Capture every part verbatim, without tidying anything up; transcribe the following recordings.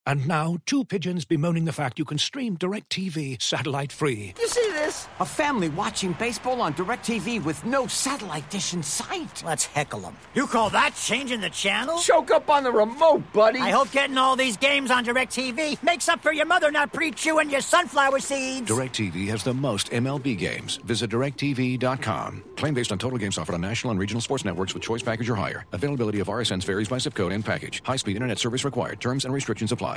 And now, two pigeons bemoaning the fact you can stream DirecTV satellite-free. You see this? A family watching baseball on DirecTV with no satellite dish in sight. Let's heckle them. You call that changing the channel? Choke up on the remote, buddy. I hope getting all these games on DirecTV makes up for your mother not pre-chewing your sunflower seeds. DirecTV has the most M L B games. Visit direct T V dot com. Claim based on total games offered on national and regional sports networks with choice package or higher. Availability of R S Ns varies by zip code and package. High-speed internet service required. Terms and restrictions apply.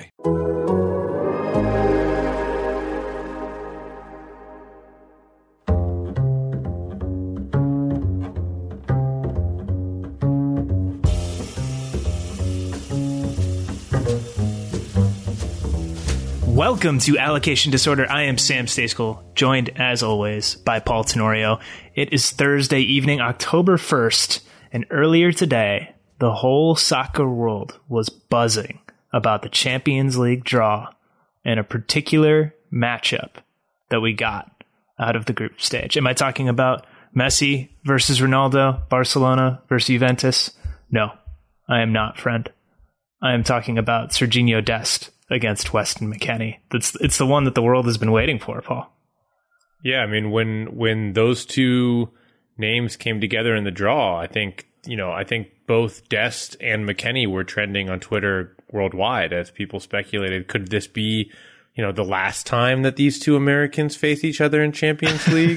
Welcome to Allocation Disorder. I am Sam Stejskal, joined as always by Paul Tenorio. It is Thursday evening, October first, and earlier today, the whole soccer world was buzzing about the Champions League draw and a particular matchup that we got out of the group stage. Am I talking about Messi versus Ronaldo, Barcelona versus Juventus? No, I am not, friend. I am talking about Sergiño Dest against Weston McKennie. That's it's the one that the world has been waiting for, Paul. Yeah, I mean, when when those two names came together in the draw, I think, you know, I think both Dest and McKennie were trending on Twitter worldwide as people speculated, could this be, you know, the last time that these two Americans face each other in Champions League?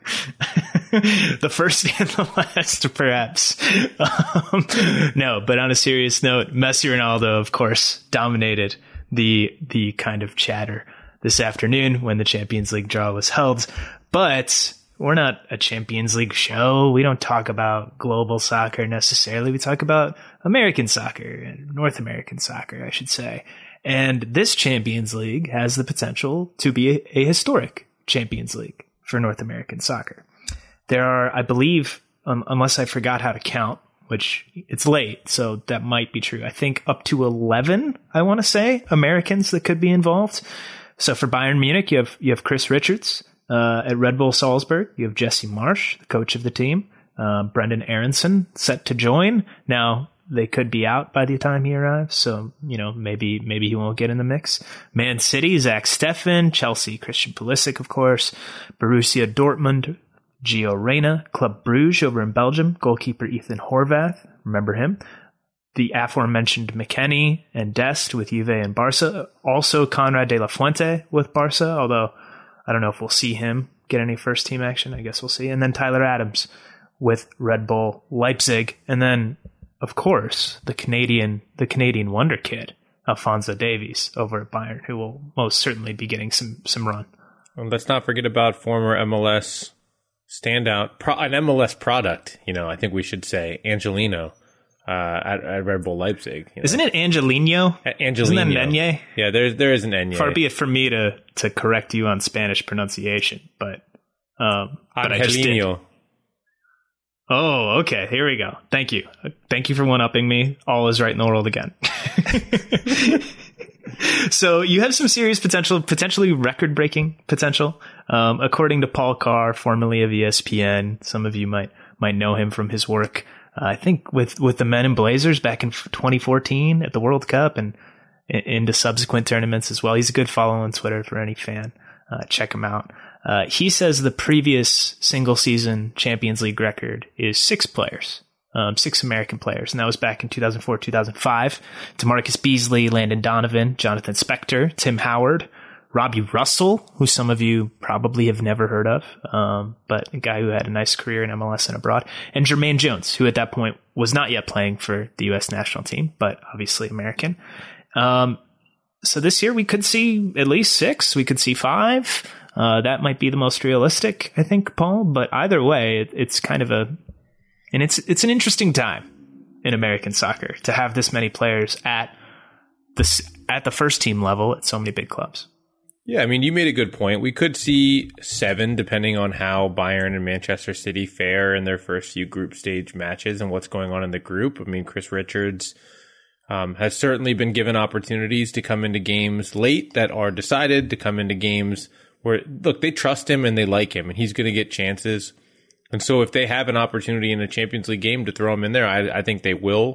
The first and the last, perhaps. Um, no, but on a serious note, Messi Ronaldo, of course, dominated the the kind of chatter this afternoon when the Champions League draw was held. But we're not a Champions League show. We don't talk about global soccer necessarily. We talk about American soccer, North American soccer, I should say. And this Champions League has the potential to be a, a historic Champions League for North American soccer. There are, I believe, um, unless I forgot how to count, which it's late, so that might be true, I think up to eleven, I want to say, Americans that could be involved. So for Bayern Munich, you have you have Chris Richards. Uh, at Red Bull Salzburg, you have Jesse Marsch, the coach of the team. Uh, Brendan Aronson set to join. Now, they could be out by the time he arrives, so, you know, maybe maybe he won't get in the mix. Man City, Zach Steffen. Chelsea, Christian Pulisic, of course. Borussia Dortmund, Gio Reyna. Club Brugge over in Belgium. Goalkeeper Ethan Horvath. Remember him. The aforementioned McKennie and Dest with Juve and Barca. Also Conrad de la Fuente with Barca, although I don't know if we'll see him get any first team action. I guess we'll see. And then Tyler Adams with Red Bull Leipzig. And then, of course, the Canadian the Canadian wonder kid, Alphonso Davies, over at Bayern, who will most certainly be getting some some run. And let's not forget about former M L S standout, pro, an M L S product, you know, I think we should say, Angelino. Uh, at, at Red Bull Leipzig. You know. Isn't it Angelino? A- Angelino. Isn't that Nenye? Yeah, there, there is an Nenye. Far be it from me to, to correct you on Spanish pronunciation, but, um, but I just did. Oh, okay. Here we go. Thank you. Thank you for one-upping me. All is right in the world again. So you have some serious potential, potentially record-breaking potential. Um, according to Paul Carr, formerly of E S P N, some of you might might know him from his work. Uh, I think with, with the Men in Blazers back in twenty fourteen at the World Cup and in, into subsequent tournaments as well. He's a good follow on Twitter for any fan. Uh, check him out. Uh, he says the previous single season Champions League record is six players, um, six American players. And that was back in two thousand four, two thousand five. DeMarcus Beasley, Landon Donovan, Jonathan Spector, Tim Howard, Robbie Russell, who some of you probably have never heard of, um, but a guy who had a nice career in M L S and abroad, and Jermaine Jones, who at that point was not yet playing for the U S national team, but obviously American. Um, so this year we could see at least six. We could see five. Uh, that might be the most realistic, I think, Paul. But either way, it, it's kind of a, and it's it's an interesting time in American soccer to have this many players at the at the first team level at so many big clubs. Yeah, I mean, you made a good point. We could see seven, depending on how Bayern and Manchester City fare in their first few group stage matches and what's going on in the group. I mean, Chris Richards um, has certainly been given opportunities to come into games late that are decided, to come into games where, look, they trust him and they like him, and he's going to get chances. And so if they have an opportunity in a Champions League game to throw him in there, I, I think they will.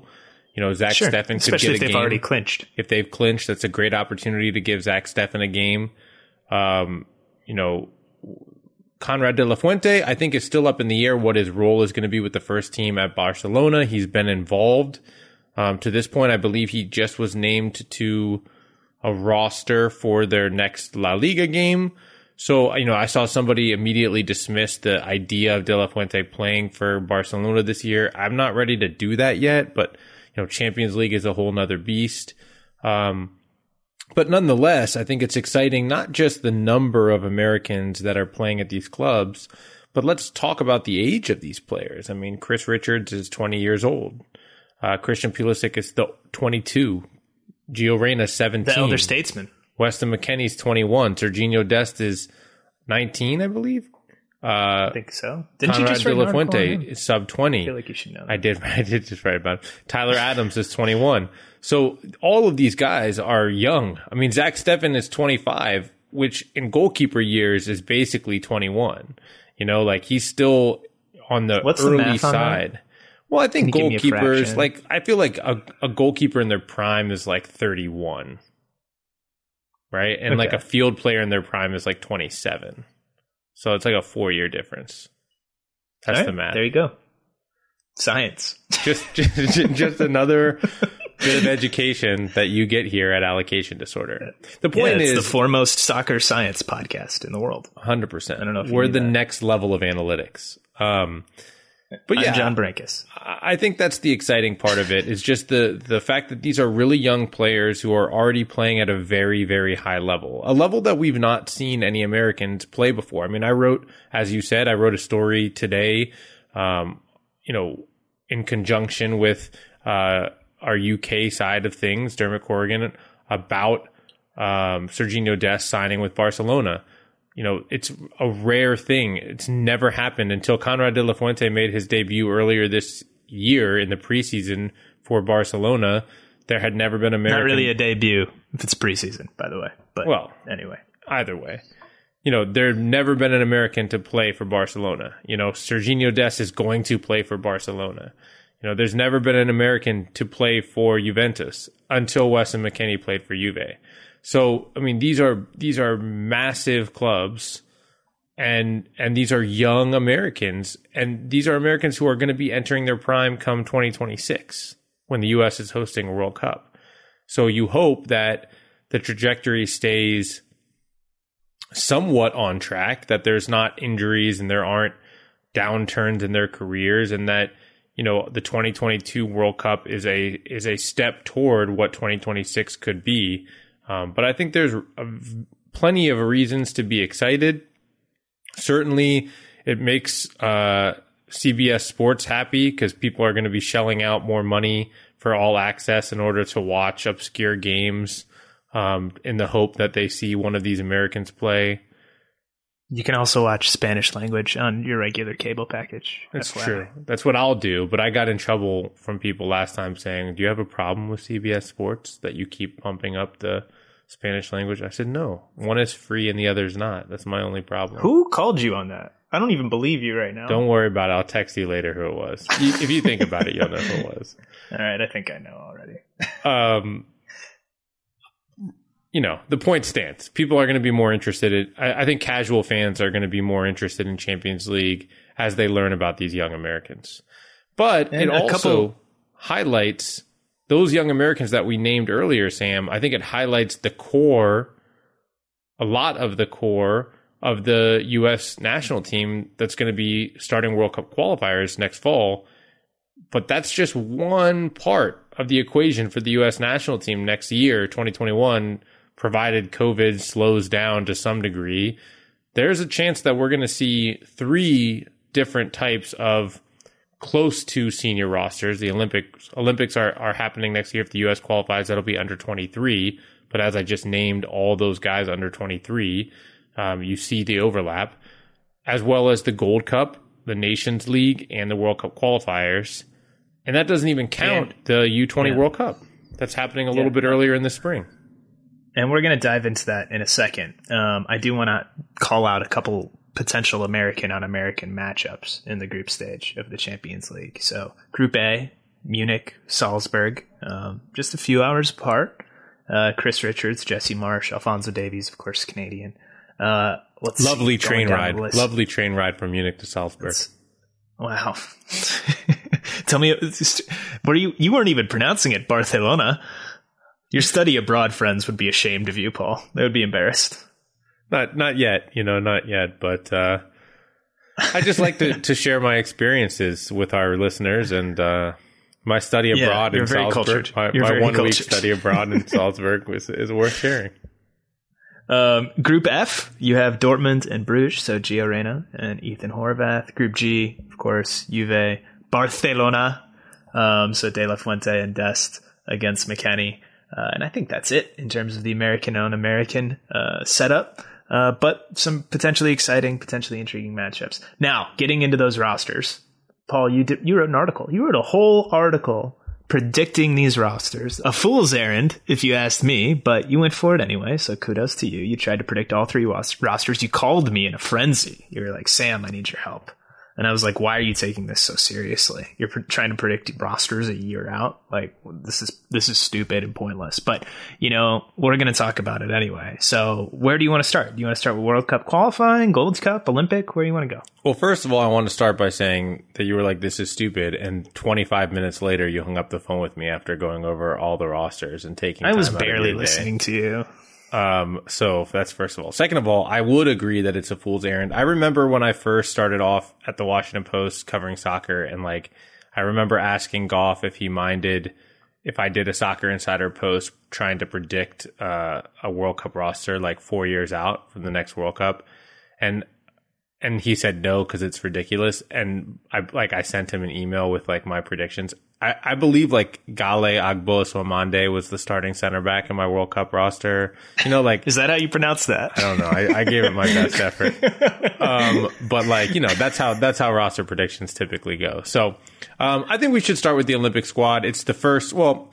You know, Zach Sure. Steffen could Especially get if a they've game. already clinched. If they've clinched, that's a great opportunity to give Zach Steffen a game. Um, you know, Conrad de la Fuente, I think, is still up in the air what his role is going to be with the first team at Barcelona. He's been involved. Um, to this point, I believe he just was named to a roster for their next La Liga game. So, you know, I saw somebody immediately dismiss the idea of De La Fuente playing for Barcelona this year. I'm not ready to do that yet, but, you know, Champions League is a whole nother beast. Um, but nonetheless, I think it's exciting, not just the number of Americans that are playing at these clubs, but let's talk about the age of these players. I mean, Chris Richards is twenty years old. Uh, Christian Pulisic is the twenty-two. Gio Reyna, seventeen. The elder statesman. Weston McKennie's twenty-one. Serginho Dest is nineteen, I believe. Uh, I think so. Didn't Conrad you just de write la an article on Fuente him? is sub twenty. I feel like you should know that. I did. I did just write about it. Tyler Adams is twenty-one. So all of these guys are young. I mean, Zach Steffen is twenty-five, which in goalkeeper years is basically twenty-one. You know, like he's still on the What's the early math on side. that? Well, I think Can you give me a goalkeepers, fraction? like, I feel like a, a goalkeeper in their prime is like thirty-one. Right? And like Okay. a field player in their prime is like twenty-seven. So it's like a four year difference. That's All right, the math. There you go. Science. Just, just, just another bit of education that you get here at Allocation Disorder. The Yeah, point it's is, the foremost soccer science podcast in the world. one hundred percent. I don't know if you we're knew the that. next level of analytics. Um, but yeah, I'm John Brankus. I think that's the exciting part of it, is just the the fact that these are really young players who are already playing at a very, very high level, a level that we've not seen any Americans play before. I mean, I wrote, as you said, I wrote a story today, um, you know, in conjunction with uh, our U K side of things, Dermot Corrigan, about um, Serginho Dest signing with Barcelona. You know, it's a rare thing. It's never happened until Conrad de la Fuente made his debut earlier this year in the preseason for Barcelona. There had never been American. Not really a debut if it's preseason, by the way. But Well, anyway. either way, you know, there had never been an American to play for Barcelona. You know, Serginho Dest is going to play for Barcelona. You know, there's never been an American to play for Juventus until Weston McKennie played for Juve. So, I mean, these are these are massive clubs, and and these are young Americans, and these are Americans who are going to be entering their prime come twenty twenty-six when the U S is hosting a World Cup. So you hope that the trajectory stays somewhat on track, that there's not injuries and there aren't downturns in their careers, and that, you know, the twenty twenty-two World Cup is a is a step toward what twenty twenty-six could be. Um, but I think there's a, plenty of reasons to be excited. Certainly, it makes uh, C B S Sports happy because people are going to be shelling out more money for all access in order to watch obscure games um, in the hope that they see one of these Americans play. You can also watch Spanish language on your regular cable package. That's F Y I. true. That's what I'll do. But I got in trouble from people last time saying, do you have a problem with C B S Sports that you keep pumping up the Spanish language? I said, no. One is free and the other is not. That's my only problem. Who called you on that? I don't even believe you right now. Don't worry about it. I'll text you later who it was. You, if you think about it, you'll know who it was. All right, I think I know already. Um, you know, the point stands. People are going to be more interested in, I, I think casual fans are going to be more interested in Champions League as they learn about these young Americans. But And it a also couple- highlights those young Americans that we named earlier, Sam. I think it highlights the core, a lot of the core of the U S national team that's going to be starting World Cup qualifiers next fall. But that's just one part of the equation for the U S national team next year, twenty twenty-one, provided COVID slows down to some degree. There's a chance that we're going to see three different types of close to senior rosters. The Olympics Olympics are, are happening next year. If the U S qualifies, that'll be under twenty-three. But as I just named all those guys under twenty-three, um, you see the overlap, as well as the Gold Cup, the Nations League, and the World Cup qualifiers. And that doesn't even count And- the U twenty yeah. World Cup. That's happening a Yeah. little bit earlier in the spring. And we're going to dive into that in a second. Um, I do want to call out a couple potential American on American matchups in the group stage of the Champions League. So Group A Munich, Salzburg, um, just a few hours apart. Uh, Chris Richards, Jesse Marsh, Alphonso Davies, of course, Canadian. Uh, let's Lovely see, train ride. Lovely train ride from Munich to Salzburg. It's, wow. Tell me, were you, you weren't even pronouncing it Barcelona. Your study abroad friends would be ashamed of you, Paul. They would be embarrassed. Not, not yet, you know, not yet, but, uh, I just like to, to share my experiences with our listeners, and, uh, my study abroad yeah, in Salzburg, my, my one cultured. week study abroad in Salzburg was, is worth sharing. Um, Group F, you have Dortmund and Bruges, so Gio Reyna and Ethan Horvath. Group G, of course, Juve, Barcelona, um, so De La Fuente and Dest against McKennie. Uh, and I think that's it in terms of the American-owned American uh, setup. Uh, but some potentially exciting, potentially intriguing matchups. Now, getting into those rosters. Paul, you did, you wrote an article. You wrote a whole article predicting these rosters. A fool's errand, if you asked me, but you went for it anyway, so kudos to you. You tried to predict all three rosters. You called me in a frenzy. You were like, Sam, I need your help. And I was like, why are you taking this so seriously? You're pr- trying to predict rosters a year out? Like, this is this is stupid and pointless. But, you know, we're going to talk about it anyway. So where do you want to start? Do you want to start with World Cup qualifying, Gold Cup, Olympic? Where do you want to go? Well, first of all, I want to start by saying that you were like, this is stupid. And twenty-five minutes later, you hung up the phone with me after going over all the rosters and taking time I was out barely of your listening day. to you. Um, so that's first of all. Second of all, I would agree that it's a fool's errand. I remember when I first started off at the Washington Post covering soccer, and like, I remember asking Goff if he minded if I did a Soccer Insider post trying to predict uh, a World Cup roster like four years out from the next World Cup. And and he said no because it's ridiculous. And I like I sent him an email with like my predictions. I, I believe like Gale Agbo-Swamande was the starting center back in my World Cup roster. You know, like, is that how you pronounce that? I don't know. I, I gave it my best effort. Um, but like, you know, that's how that's how roster predictions typically go. So um, I think we should start with the Olympic squad. It's the first. Well,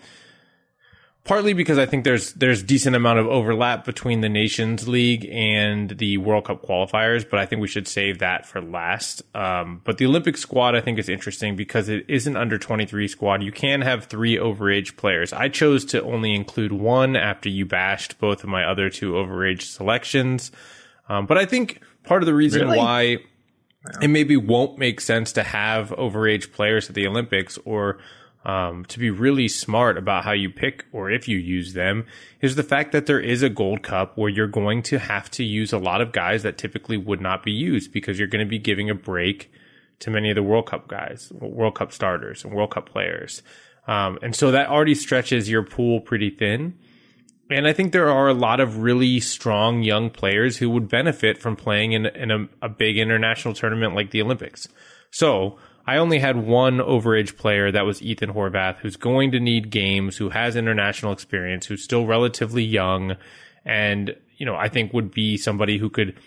partly because I think there's there's decent amount of overlap between the Nations League and the World Cup qualifiers, but I think we should save that for last. Um, but the Olympic squad I think is interesting because it is an under twenty-three squad. You can have three overage players. I chose to only include one after you bashed both of my other two overage selections. Um, but I think part of the reason really? why it maybe won't make sense to have overage players at the Olympics, or Um, to be really smart about how you pick or if you use them, is the fact that there is a Gold Cup where you're going to have to use a lot of guys that typically would not be used because you're going to be giving a break to many of the World Cup guys, World Cup starters and World Cup players. Um, and so that already stretches your pool pretty thin. And I think there are a lot of really strong young players who would benefit from playing in, in a, a big international tournament like the Olympics. So I only had one overage player, that was Ethan Horvath, who's going to need games, who has international experience, who's still relatively young, and, you know, I think would be somebody who could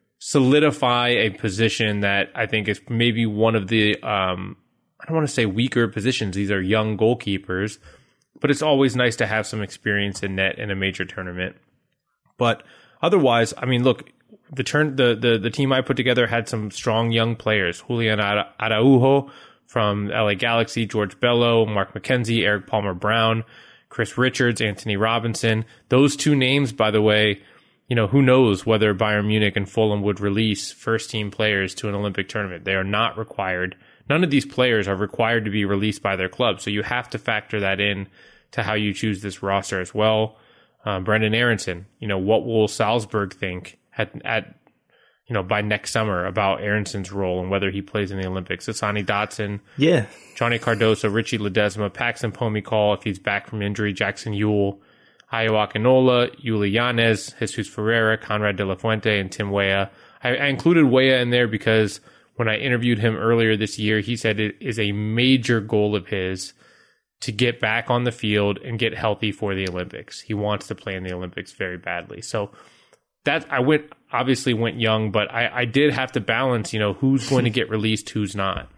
solidify a position that I think is maybe one of the, um, I don't want to say weaker positions. These are young goalkeepers, but it's always nice to have some experience in net in a major tournament. But otherwise, I mean, look, The turn the, the the team I put together had some strong young players. Julian Araujo from L A Galaxy, George Bello, Mark McKenzie, Eric Palmer-Brown, Chris Richards, Anthony Robinson. Those two names, by the way, you know, who knows whether Bayern Munich and Fulham would release first-team players to an Olympic tournament. They are not required. None of these players are required to be released by their club, so you have to factor that in to how you choose this roster as well. Um, Brendan Aronson, you know, what will Salzburg think At, at, you know, by next summer about Aronson's role and whether he plays in the Olympics? Asani Dotson, yeah, Johnny Cardoso, Richie Ledesma, Paxton Pomykal if he's back from injury, Jackson Ewell, Ayo Akinola, Yuli Yanez, Jesus Ferreira, Conrad De La Fuente, and Tim Weah. I, I included Weah in there because when I interviewed him earlier this year, he said it is a major goal of his to get back on the field and get healthy for the Olympics. He wants to play in the Olympics very badly. So that I went obviously went young, but I, I did have to balance, you know, who's going to get released, who's not.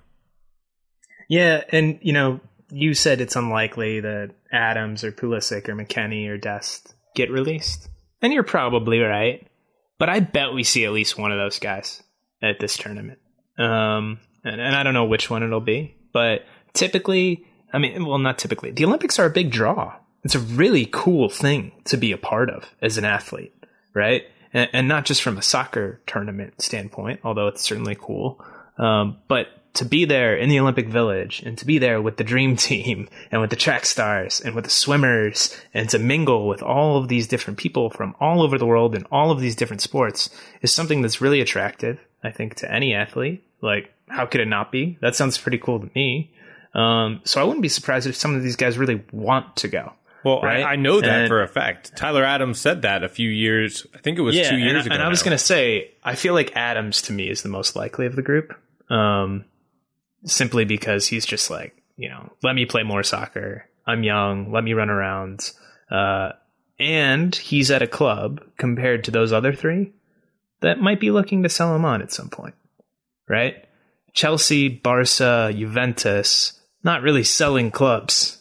Yeah, and you know, you said it's unlikely that Adams or Pulisic or McKennie or Dest get released, and you're probably right. But I bet we see at least one of those guys at this tournament, um, and, and I don't know which one it'll be. But typically, I mean, well, not typically. The Olympics are a big draw. It's a really cool thing to be a part of as an athlete, right? And, and not just from a soccer tournament standpoint, although it's certainly cool, um, but to be there in the Olympic Village and to be there with the dream team and with the track stars and with the swimmers and to mingle with all of these different people from all over the world in all of these different sports is something that's really attractive, I think, to any athlete. Like, how could it not be? That sounds pretty cool to me. Um, so I wouldn't be surprised if some of these guys really want to go. Well, right? I, I know that and, for a fact. Tyler Adams said that a few years, I think it was yeah, two years and, ago. And I was now. going to say, I feel like Adams to me is the most likely of the group. Um, simply because he's just like, you know, let me play more soccer. I'm young. Let me run around. Uh, and he's at a club compared to those other three that might be looking to sell him on at some point, right? Chelsea, Barca, Juventus, not really selling clubs,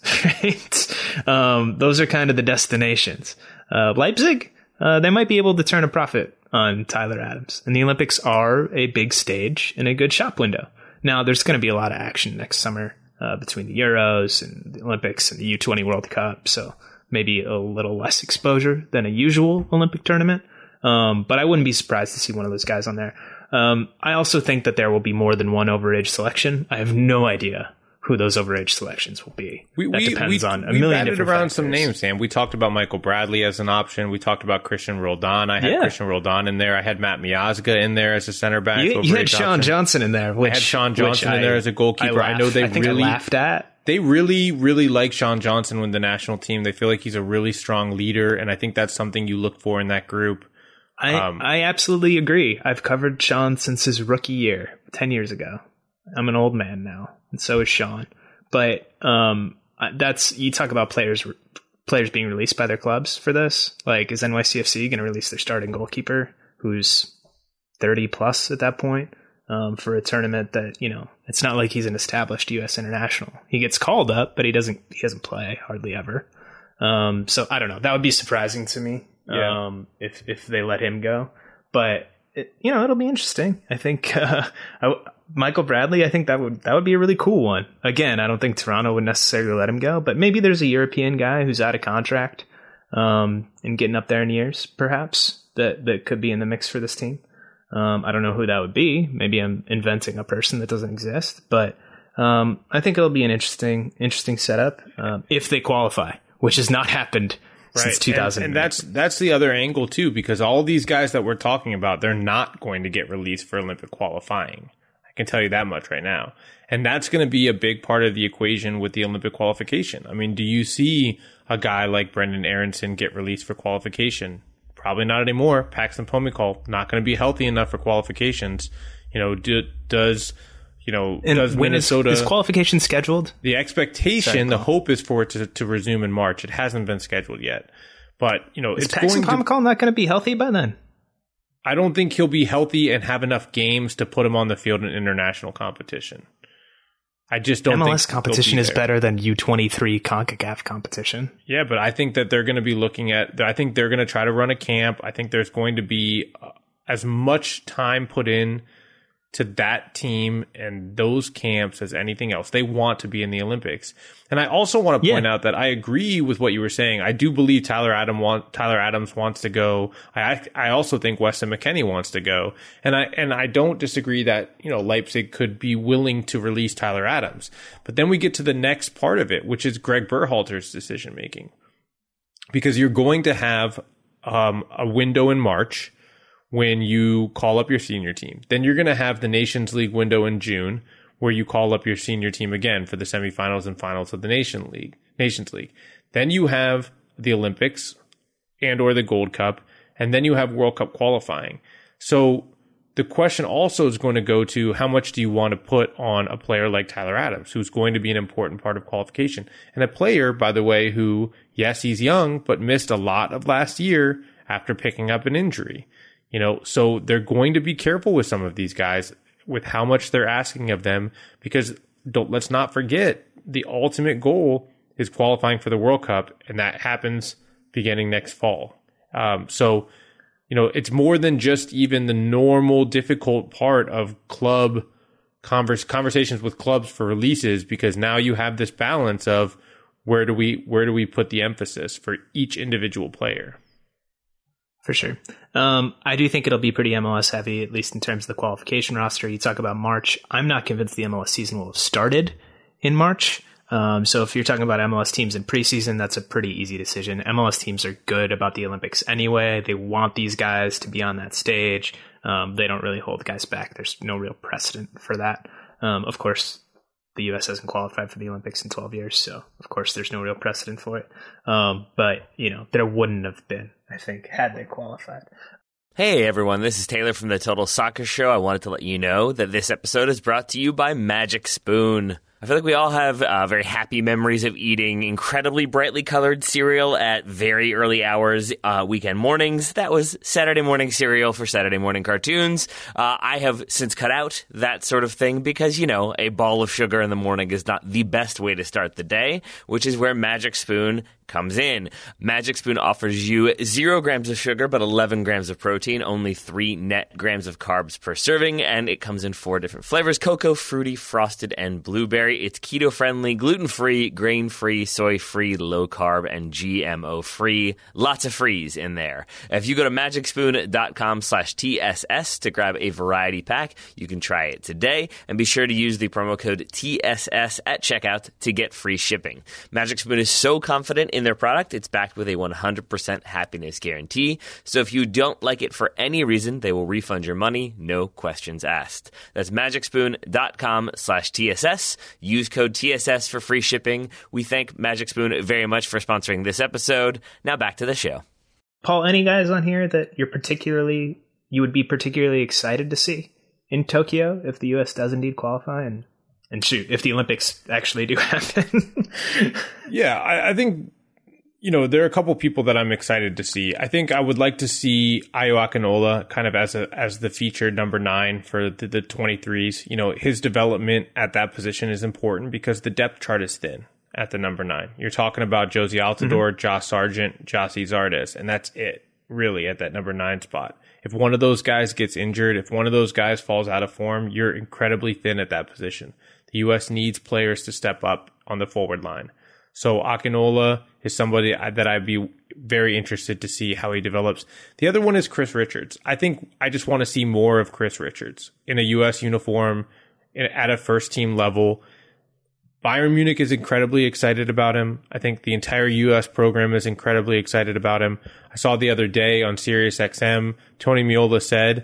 right? Um, those are kind of the destinations. Uh, Leipzig, uh, they might be able to turn a profit on Tyler Adams. And the Olympics are a big stage and a good shop window. Now, there's going to be a lot of action next summer uh, between the Euros and the Olympics and the U twenty World Cup. So maybe a little less exposure than a usual Olympic tournament. Um, but I wouldn't be surprised to see one of those guys on there. Um, I also think that there will be more than one overage selection. I have no idea who those overage selections will be. We, that we, depends we, on a we million batted different around factors. some names, Sam. We talked about Michael Bradley as an option. We talked about Christian Roldan. I had Yeah. Christian Roldan in there. I had Matt Miazga in there as a center back. You, you had overage Sean option. Johnson in there. Which, I had Sean Johnson which in there I- as a goalkeeper. I, I, know laughed- they I think really I laughed at. They really, really like Sean Johnson with the national team. They feel like he's a really strong leader, and I think that's something you look for in that group. I, Um, I absolutely agree. I've covered Sean since his rookie year, ten years ago. I'm an old man now, and so is Sean. But um, that's you talk about players players being released by their clubs for this. Like, is N Y C F C going to release their starting goalkeeper, who's thirty plus at that point, um, for a tournament that, you know, it's not like he's an established U S international. He gets called up, but he doesn't he doesn't play hardly ever. Um, so I don't know. That would be surprising to me. Yeah. Um, if if they let him go, but it, you know, it'll be interesting. I think uh, I, Michael Bradley. I think that would that would be a really cool one. Again, I don't think Toronto would necessarily let him go, but maybe there's a European guy who's out of contract um, and getting up there in years, perhaps that that could be in the mix for this team. Um, I don't know who that would be. Maybe I'm inventing a person that doesn't exist, but um, I think it'll be an interesting interesting setup um, if they qualify, which has not happened. Since two thousand. And, and that's that's the other angle too, because all these guys that we're talking about, they're not going to get released for Olympic qualifying. I can tell you that much right now. And that's going to be a big part of the equation with the Olympic qualification. I mean, do you see a guy like Brendan Aronson get released for qualification? Probably not anymore. Paxton Pomykal, not going to be healthy enough for qualifications. You know, do, does... You know, and does when Minnesota... is, is qualification scheduled? The expectation, Sorry, the hope is for it to, to resume in March. It hasn't been scheduled yet. But, you know, Is it's Paxton going to... Pomykal not going to be healthy by then? I don't think he'll be healthy and have enough games to put him on the field in international competition. I just don't M L S think competition he'll be is there. better than U twenty-three CONCACAF competition. Yeah, but I think that they're going to be looking at... I think they're going to try to run a camp. I think there's going to be uh, as much time put in to that team and those camps as anything else. They want to be in the Olympics. And I also want to point Yeah. out that I agree with what you were saying. I do believe Tyler Adam want, Tyler Adams wants to go. I I also think Weston McKennie wants to go. And I and I don't disagree that, you know, Leipzig could be willing to release Tyler Adams. But then we get to the next part of it, which is Greg Berhalter's decision making. Because you're going to have um, a window in March when you call up your senior team. Then you're going to have the Nations League window in June where you call up your senior team again for the semifinals and finals of the Nation League, Nations League. Then you have the Olympics and or the Gold Cup, and then you have World Cup qualifying. So the question also is going to go to how much do you want to put on a player like Tyler Adams, who's going to be an important part of qualification. And a player, by the way, who, yes, he's young, but missed a lot of last year after picking up an injury. You know, so they're going to be careful with some of these guys with how much they're asking of them, because don't let's not forget the ultimate goal is qualifying for the World Cup, and that happens beginning next fall. Um, so, you know, it's more than just even the normal difficult part of club converse, conversations with clubs for releases, because now you have this balance of where do we where do we put the emphasis for each individual player. For sure. Um, I do think it'll be pretty M L S heavy, at least in terms of the qualification roster. You talk about March. I'm not convinced the M L S season will have started in March. Um, so if you're talking about M L S teams in preseason, that's a pretty easy decision. M L S teams are good about the Olympics anyway. They want these guys to be on that stage. Um, they don't really hold guys back. There's no real precedent for that. Um, of course, the U S hasn't qualified for the Olympics in twelve years, so of course there's no real precedent for it. Um, but, you know, there wouldn't have been, I think, had they qualified. Hey everyone, this is Taylor from the Total Soccer Show. I wanted to let you know that this episode is brought to you by Magic Spoon. I feel like we all have uh, very happy memories of eating incredibly brightly colored cereal at very early hours, uh, weekend mornings. That was Saturday morning cereal for Saturday morning cartoons. Uh, I have since cut out that sort of thing because, you know, a ball of sugar in the morning is not the best way to start the day, which is where Magic Spoon comes in. Magic Spoon offers you zero grams of sugar, but eleven grams of protein, only three net grams of carbs per serving, and it comes in four different flavors: cocoa, fruity, frosted, and blueberry. It's keto-friendly, gluten-free, grain-free, soy-free, low-carb, and G M O-free. Lots of frees in there. If you go to magicspoon.com slash TSS to grab a variety pack, you can try it today, and be sure to use the promo code T S S at checkout to get free shipping. Magic Spoon is so confident in their product, it's backed with a one hundred percent happiness guarantee, so if you don't like it for any reason, they will refund your money, no questions asked. That's magicspoon.com slash TSS. Use code T S S for free shipping. We thank Magic Spoon very much for sponsoring this episode. Now back to the show. Paul, any guys on here that you're particularly, you would be particularly excited to see in Tokyo if the U S does indeed qualify, and and shoot, if the Olympics actually do happen? Yeah, I, I think, you know, there are a couple people that I'm excited to see. I think I would like to see Ayo Akinola kind of as a as the featured number nine for the, the twenty-threes. You know, his development at that position is important because the depth chart is thin at the number nine. You're talking about Josie Altidore, mm-hmm. Josh Sargent, Jossie Zardes, and that's it, really, at that number nine spot. If one of those guys gets injured, if one of those guys falls out of form, you're incredibly thin at that position. The U S needs players to step up on the forward line. So Akinola is somebody that I'd be very interested to see how he develops. The other one is Chris Richards. I think I just want to see more of Chris Richards in a U S uniform at a first team level. Bayern Munich is incredibly excited about him. I think the entire U S program is incredibly excited about him. I saw the other day on Sirius X M, Tony Meola said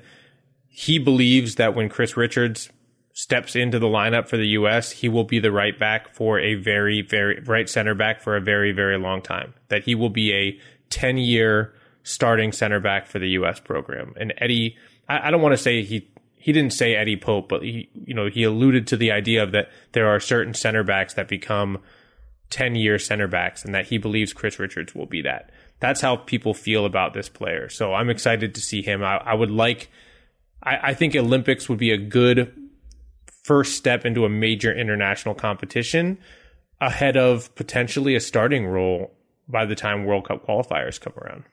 he believes that when Chris Richards steps into the lineup for the U S, he will be the right back for a very, very right center back for a very, very long time. That he will be a ten year starting center back for the U S program. And Eddie, I, I don't want to say he, he didn't say Eddie Pope, but he, you know, he alluded to the idea of that there are certain center backs that become ten year center backs, and that he believes Chris Richards will be that. That's how people feel about this player. So I'm excited to see him. I, I would like, I, I think Olympics would be a good first step into a major international competition ahead of potentially a starting role by the time World Cup qualifiers come around.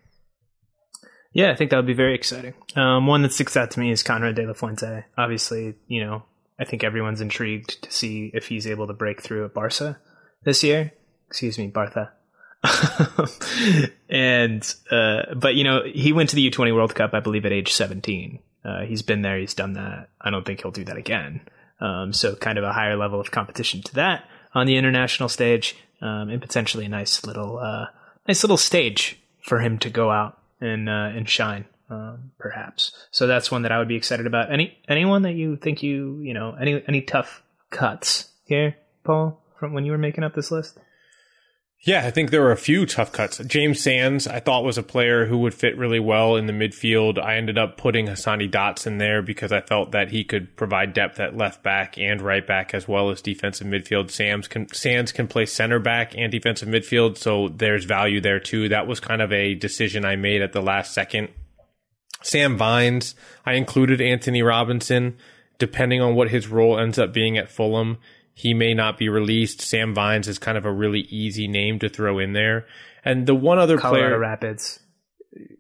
Yeah, I think that would be very exciting. Um, one that sticks out to me is Conrad de la Fuente. Obviously, you know, I think everyone's intrigued to see if he's able to break through at Barca this year. Excuse me, Barca. and, uh, but, you know, he went to the U twenty World Cup, I believe, at age seventeen. Uh, he's been there. He's done that. I don't think he'll do that again. Um, so kind of a higher level of competition to that on the international stage, um, and potentially a nice little, uh, nice little stage for him to go out and, uh, and shine, um, perhaps. So that's one that I would be excited about. Any, anyone that you think you, you know, any, any tough cuts here, Paul, from when you were making up this list? Yeah, I think there were a few tough cuts. James Sands, I thought, was a player who would fit really well in the midfield. I ended up putting Hassani Dots in there because I felt that he could provide depth at left back and right back as well as defensive midfield. Sands can, Sands can play center back and defensive midfield, so there's value there too. That was kind of a decision I made at the last second. Sam Vines, I included Anthony Robinson. Depending on what his role ends up being at Fulham, he may not be released. Sam Vines is kind of a really easy name to throw in there. And the one other Colorado player... Rapids.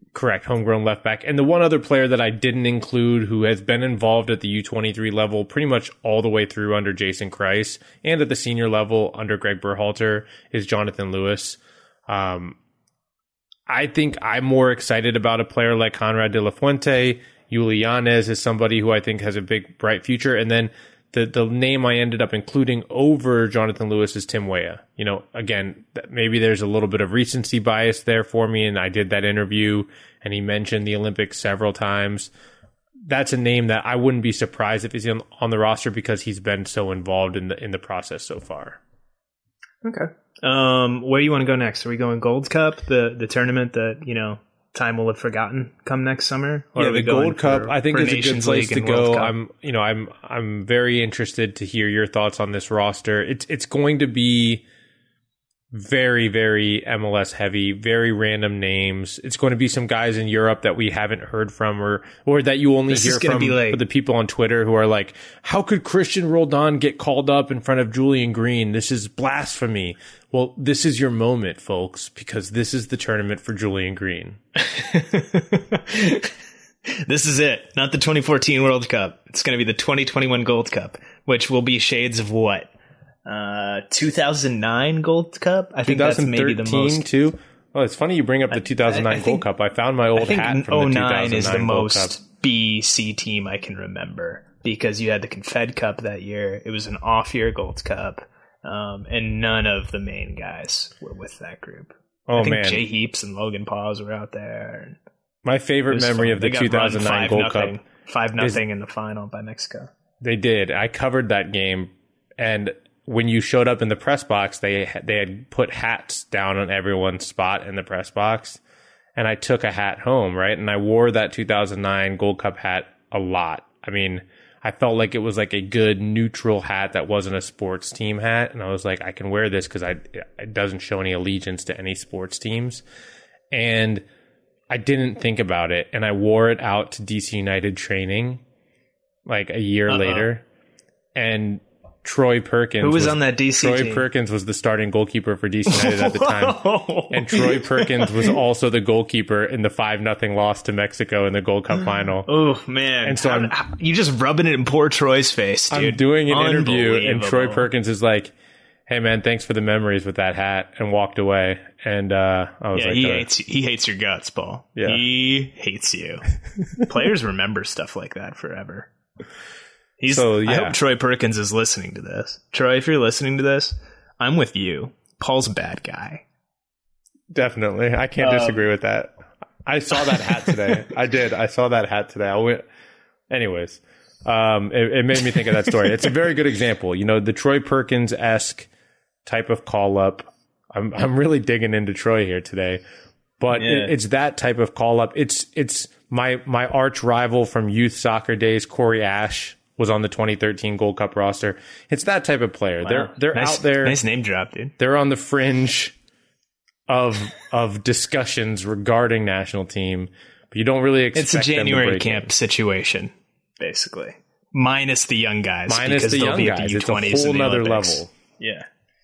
Correct, homegrown left back. And the one other player that I didn't include who has been involved at the U twenty-three level pretty much all the way through under Jason Kreis and at the senior level under Greg Berhalter is Jonathan Lewis. Um, I think I'm more excited about a player like Conrad de la Fuente. Yuli Yanez is somebody who I think has a big, bright future. And then the the name I ended up including over Jonathan Lewis is Tim Weah. You know, again, maybe there's a little bit of recency bias there for me, and I did that interview, and he mentioned the Olympics several times. That's a name that I wouldn't be surprised if he's on, on the roster because he's been so involved in the in the process so far. Okay. Um, where do you want to go next? Are we going Gold Cup, the the tournament that, you know, time will have forgotten come next summer? Or yeah, the Gold Cup for, I think is a good place to go. Cup? I'm, you know, I'm I'm very interested to hear your thoughts on this roster. It's it's going to be very, very M L S heavy, very random names. It's going to be some guys in Europe that we haven't heard from, or or that you only this hear from like, the people on Twitter who are like, how could Christian Roldan get called up in front of Julian Green? This is blasphemy. Well, this is your moment, folks, because this is the tournament for Julian Green. This is it. Not the twenty fourteen World Cup. It's going to be the twenty twenty-one Gold Cup, which will be shades of what? Uh, two thousand nine Gold Cup? I think that's maybe the most. Too? Oh, it's funny you bring up the two thousand nine I, I Gold think, Cup. I found my old hat from the two thousand nine oh nine is the Gold most Cup. B C team I can remember, because you had the Confed Cup that year. It was an off-year Gold Cup, um, and none of the main guys were with that group. Oh, I think man. Jay Heaps and Logan Paws were out there. And my favorite memory fun. of the They got two thousand nine five Gold nothing, Cup. five nothing in the final by Mexico. They did. I covered that game, and when you showed up in the press box, they they had put hats down on everyone's spot in the press box, and I took a hat home, right? And I wore that two thousand nine Gold Cup hat a lot. I mean, I felt like it was like a good neutral hat that wasn't a sports team hat, and I was like, I can wear this because I it doesn't show any allegiance to any sports teams, and I didn't think about it, and I wore it out to D C United training like a year Uh-oh. later, and Troy Perkins. Who was, was on that D C Troy team? Perkins was the starting goalkeeper for D C United at the time. And Troy Perkins was also the goalkeeper in the five nothing loss to Mexico in the Gold Cup final. Oh, man. And so how, I'm, how, you just rubbing it in poor Troy's face, dude. I'm doing an interview, and Troy Perkins is like, hey, man, thanks for the memories with that hat, and walked away. And uh, I was yeah, like, he uh, hates he hates your guts, Paul. Yeah. He hates you. Players remember stuff like that forever. He's, So, yeah. I hope Troy Perkins is listening to this. Troy, if you're listening to this, I'm with you. Paul's a bad guy. Definitely. I can't Um, disagree with that. I saw that hat today. I did. I saw that hat today. I went, anyways, um, it, it made me think of that story. It's a very good example. You know, the Troy Perkins-esque type of call-up. I'm I'm really digging into Troy here today. But Yeah. it, it's that type of call-up. It's it's my my arch rival from youth soccer days, Corey Ash, was on the twenty thirteen Gold Cup roster. It's that type of player. Wow. They're they're nice, out there. Nice name drop, dude. They're on the fringe of of discussions regarding national team, but you don't really expect It's a them to January break camp in. situation, basically. Minus the young guys. Minus because the they'll young be at guys. the It's a U twenties whole in the nother Olympics. level. Yeah.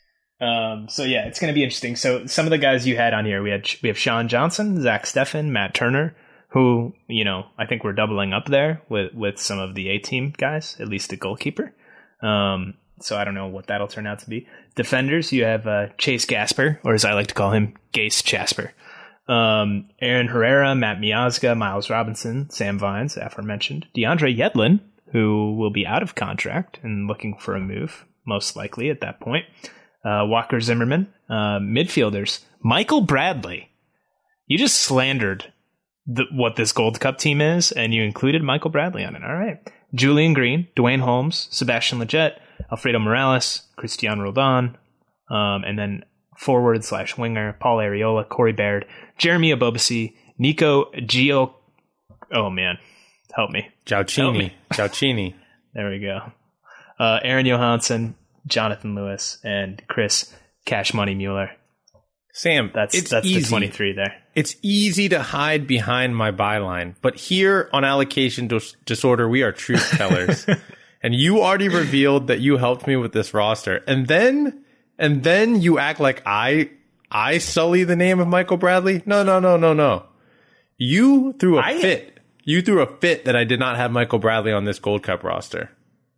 Um, so yeah, it's going to be interesting. So some of the guys you had on here, we had we have Sean Johnson, Zach Steffen, Matt Turner, who, you know, I think we're doubling up there with, with some of the A-team guys, at least the goalkeeper. Um, so I don't know what that'll turn out to be. Defenders, you have uh, Chase Gasper, or as I like to call him, Gase Jasper. Um, Aaron Herrera, Matt Miazga, Miles Robinson, Sam Vines, aforementioned. DeAndre Yedlin, who will be out of contract and looking for a move, most likely at that point. Uh, Walker Zimmerman. Uh, midfielders, Michael Bradley. You just slandered the, what this Gold Cup team is, and you included Michael Bradley on it. All right. Julian Green, Dwayne Holmes, Sebastian Lletget, Alfredo Morales, Christian Roldan, um, and then forward slash winger, Paul Areola, Corey Baird, Jeremy Abobasi, Nico Gio. Oh, man. Help me. Giaucini. Giaucini. There we go. Uh, Aaron Johansson, Jonathan Lewis, and Chris Cash Money Mueller. Sam, That's it's that's easy. the twenty-three there. It's easy to hide behind my byline, but here on Allocation Dis- Disorder, we are truth tellers. And you already revealed that you helped me with this roster, and then and then you act like I I sully the name of Michael Bradley. No, no, no, no, no. You threw a I, fit. You threw a fit that I did not have Michael Bradley on this Gold Cup roster.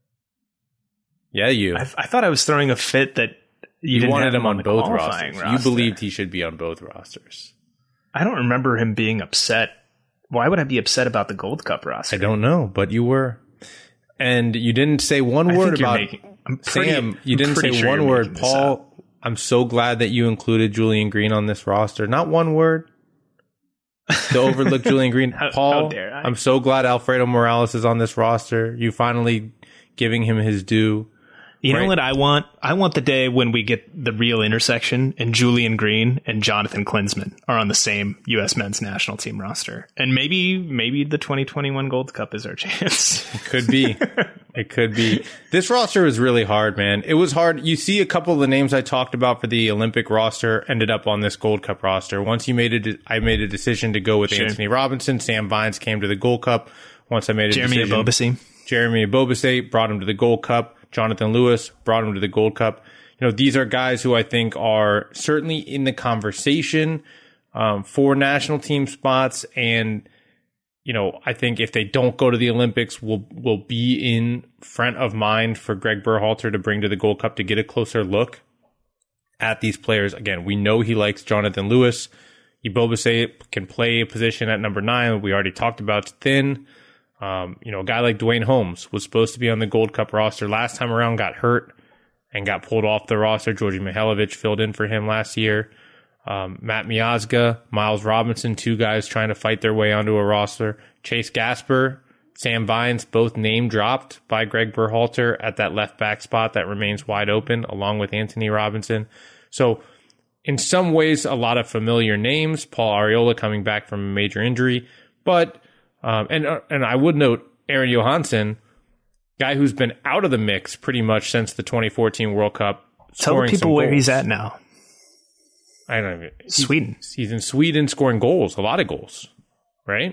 Yeah, you. I, I thought I was throwing a fit that you, you didn't wanted have him him on, on both rosters. rosters. Roster. You believed he should be on both rosters. I don't remember him being upset. Why would I be upset about the Gold Cup roster? I don't know, but you were. And you didn't say one I word think you're about making, I'm pretty, Sam. You I'm didn't pretty say sure one you're word. making this Paul, up. I'm so glad that you included Julian Green on this roster. Not one word. To overlook Julian Green. How- Paul, how dare I? I'm so glad Alfredo Morales is on this roster. You finally giving him his due. You know Right. what I want? I want the day when we get the real intersection and Julian Green and Jonathan Klinsmann are on the same U S men's national team roster. And maybe maybe the twenty twenty-one Gold Cup is our chance. It could be. It could be. This roster was really hard, man. It was hard. You see a couple of the names I talked about for the Olympic roster ended up on this Gold Cup roster. Once you made it, I made a decision to go with Sure. Anthony Robinson. Sam Vines came to the Gold Cup. Once I made a Jeremy decision. Ebobisse. Jeremy Ebobisse brought him to the Gold Cup. Jonathan Lewis brought him to the Gold Cup. You know, these are guys who I think are certainly in the conversation um, for national team spots. And, you know, I think if they don't go to the Olympics, will will be in front of mind for Greg Berhalter to bring to the Gold Cup to get a closer look at these players. Again, we know he likes Jonathan Lewis. Ebobisse can play a position at number nine. We already talked about it's thin. Um, you know, a guy like Dwayne Holmes was supposed to be on the Gold Cup roster last time around, got hurt and got pulled off the roster. Georgi Mihailovic filled in for him last year. Um, Matt Miazga, Miles Robinson, two guys trying to fight their way onto a roster. Chase Gasper, Sam Vines, both name dropped by Greg Berhalter at that left back spot that remains wide open, along with Anthony Robinson. So, in some ways, a lot of familiar names. Paul Arriola coming back from a major injury, but Um, and uh, and I would note Aaron Johansson, guy who's been out of the mix pretty much since the twenty fourteen World Cup. Tell the people where he's at now. I don't know. Sweden. He's, he's in Sweden scoring goals, a lot of goals, right?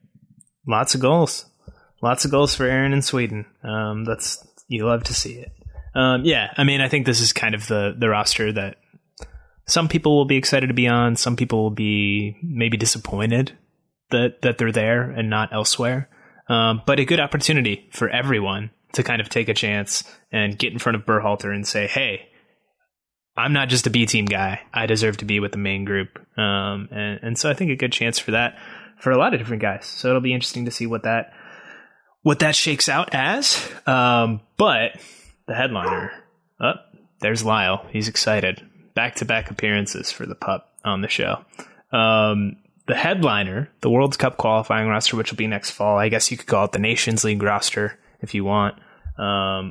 Lots of goals. Lots of goals for Aaron in Sweden. Um, that's you love to see it. Um, yeah, I mean, I think this is kind of the, the roster that some people will be excited to be on. Some people will be maybe disappointed that that they're there and not elsewhere. Um, but a good opportunity for everyone to kind of take a chance and get in front of Berhalter and say, hey, I'm not just a B team guy. I deserve to be with the main group. Um, and, and so I think a good chance for that for a lot of different guys. So it'll be interesting to see what that what that shakes out as. Um, but the headliner, oh, there's Lyle. He's excited. Back-to-back appearances for the pup on the show. Um, The headliner, the World Cup qualifying roster, which will be next fall. I guess you could call it the Nations League roster if you want. Um,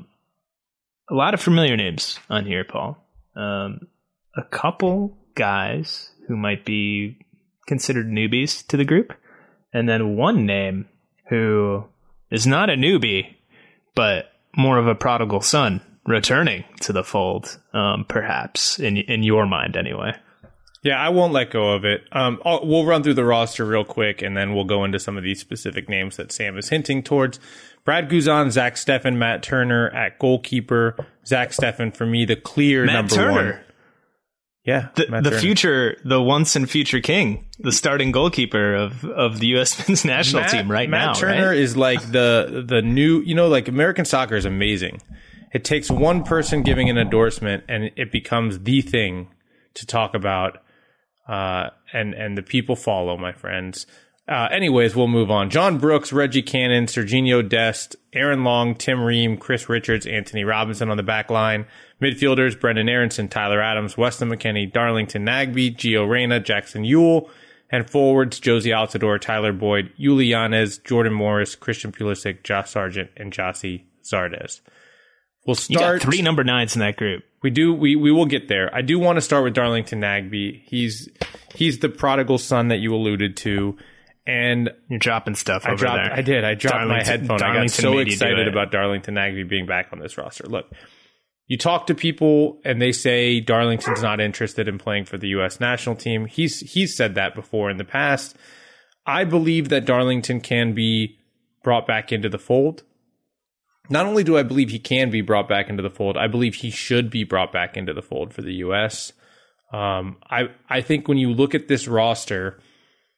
a lot of familiar names on here, Paul. Um, a couple guys who might be considered newbies to the group. And then one name who is not a newbie, but more of a prodigal son returning to the fold, um, perhaps, in in your mind anyway. Yeah, I won't let go of it. Um, I'll, we'll run through the roster real quick, and then we'll go into some of these specific names that Sam is hinting towards. Brad Guzan, Zach Steffen, Matt Turner at goalkeeper. Zach Steffen, for me, the clear Matt number Turner. one. Yeah, The, Matt the Turner. future, the once and future king, the starting goalkeeper of, of the U S men's national Matt, team right Matt now, Turner right? is like the the new, you know, like American soccer is amazing. It takes one person giving an endorsement, and it becomes the thing to talk about. Uh, and, and the people follow, my friends. Uh, anyways, we'll move on. John Brooks, Reggie Cannon, Serginho Dest, Aaron Long, Tim Ream, Chris Richards, Anthony Robinson on the back line. Midfielders, Brendan Aronson, Tyler Adams, Weston McKennie, Darlington Nagbe, Gio Reyna, Jackson Ewell. And forwards, Josie Altidore, Tyler Boyd, Yuli Yanez, Jordan Morris, Christian Pulisic, Josh Sargent, and Jossie Zardes. We'll You start. got three number nines in that group. We do. We, we will get there. I do want to start with Darlington Nagbe. He's he's the prodigal son that you alluded to, and You're dropping stuff I over dropped. there. I did. I dropped my Darlington- headphone. I got Darlington so made you do excited it. about Darlington Nagbe being back on this roster. Look, you talk to people and they say Darlington's not interested in playing for the U S national team. He's he's said that before in the past. I believe that Darlington can be brought back into the fold. Not only do I believe he can be brought back into the fold, I believe he should be brought back into the fold for the U S. Um, I I think when you look at this roster,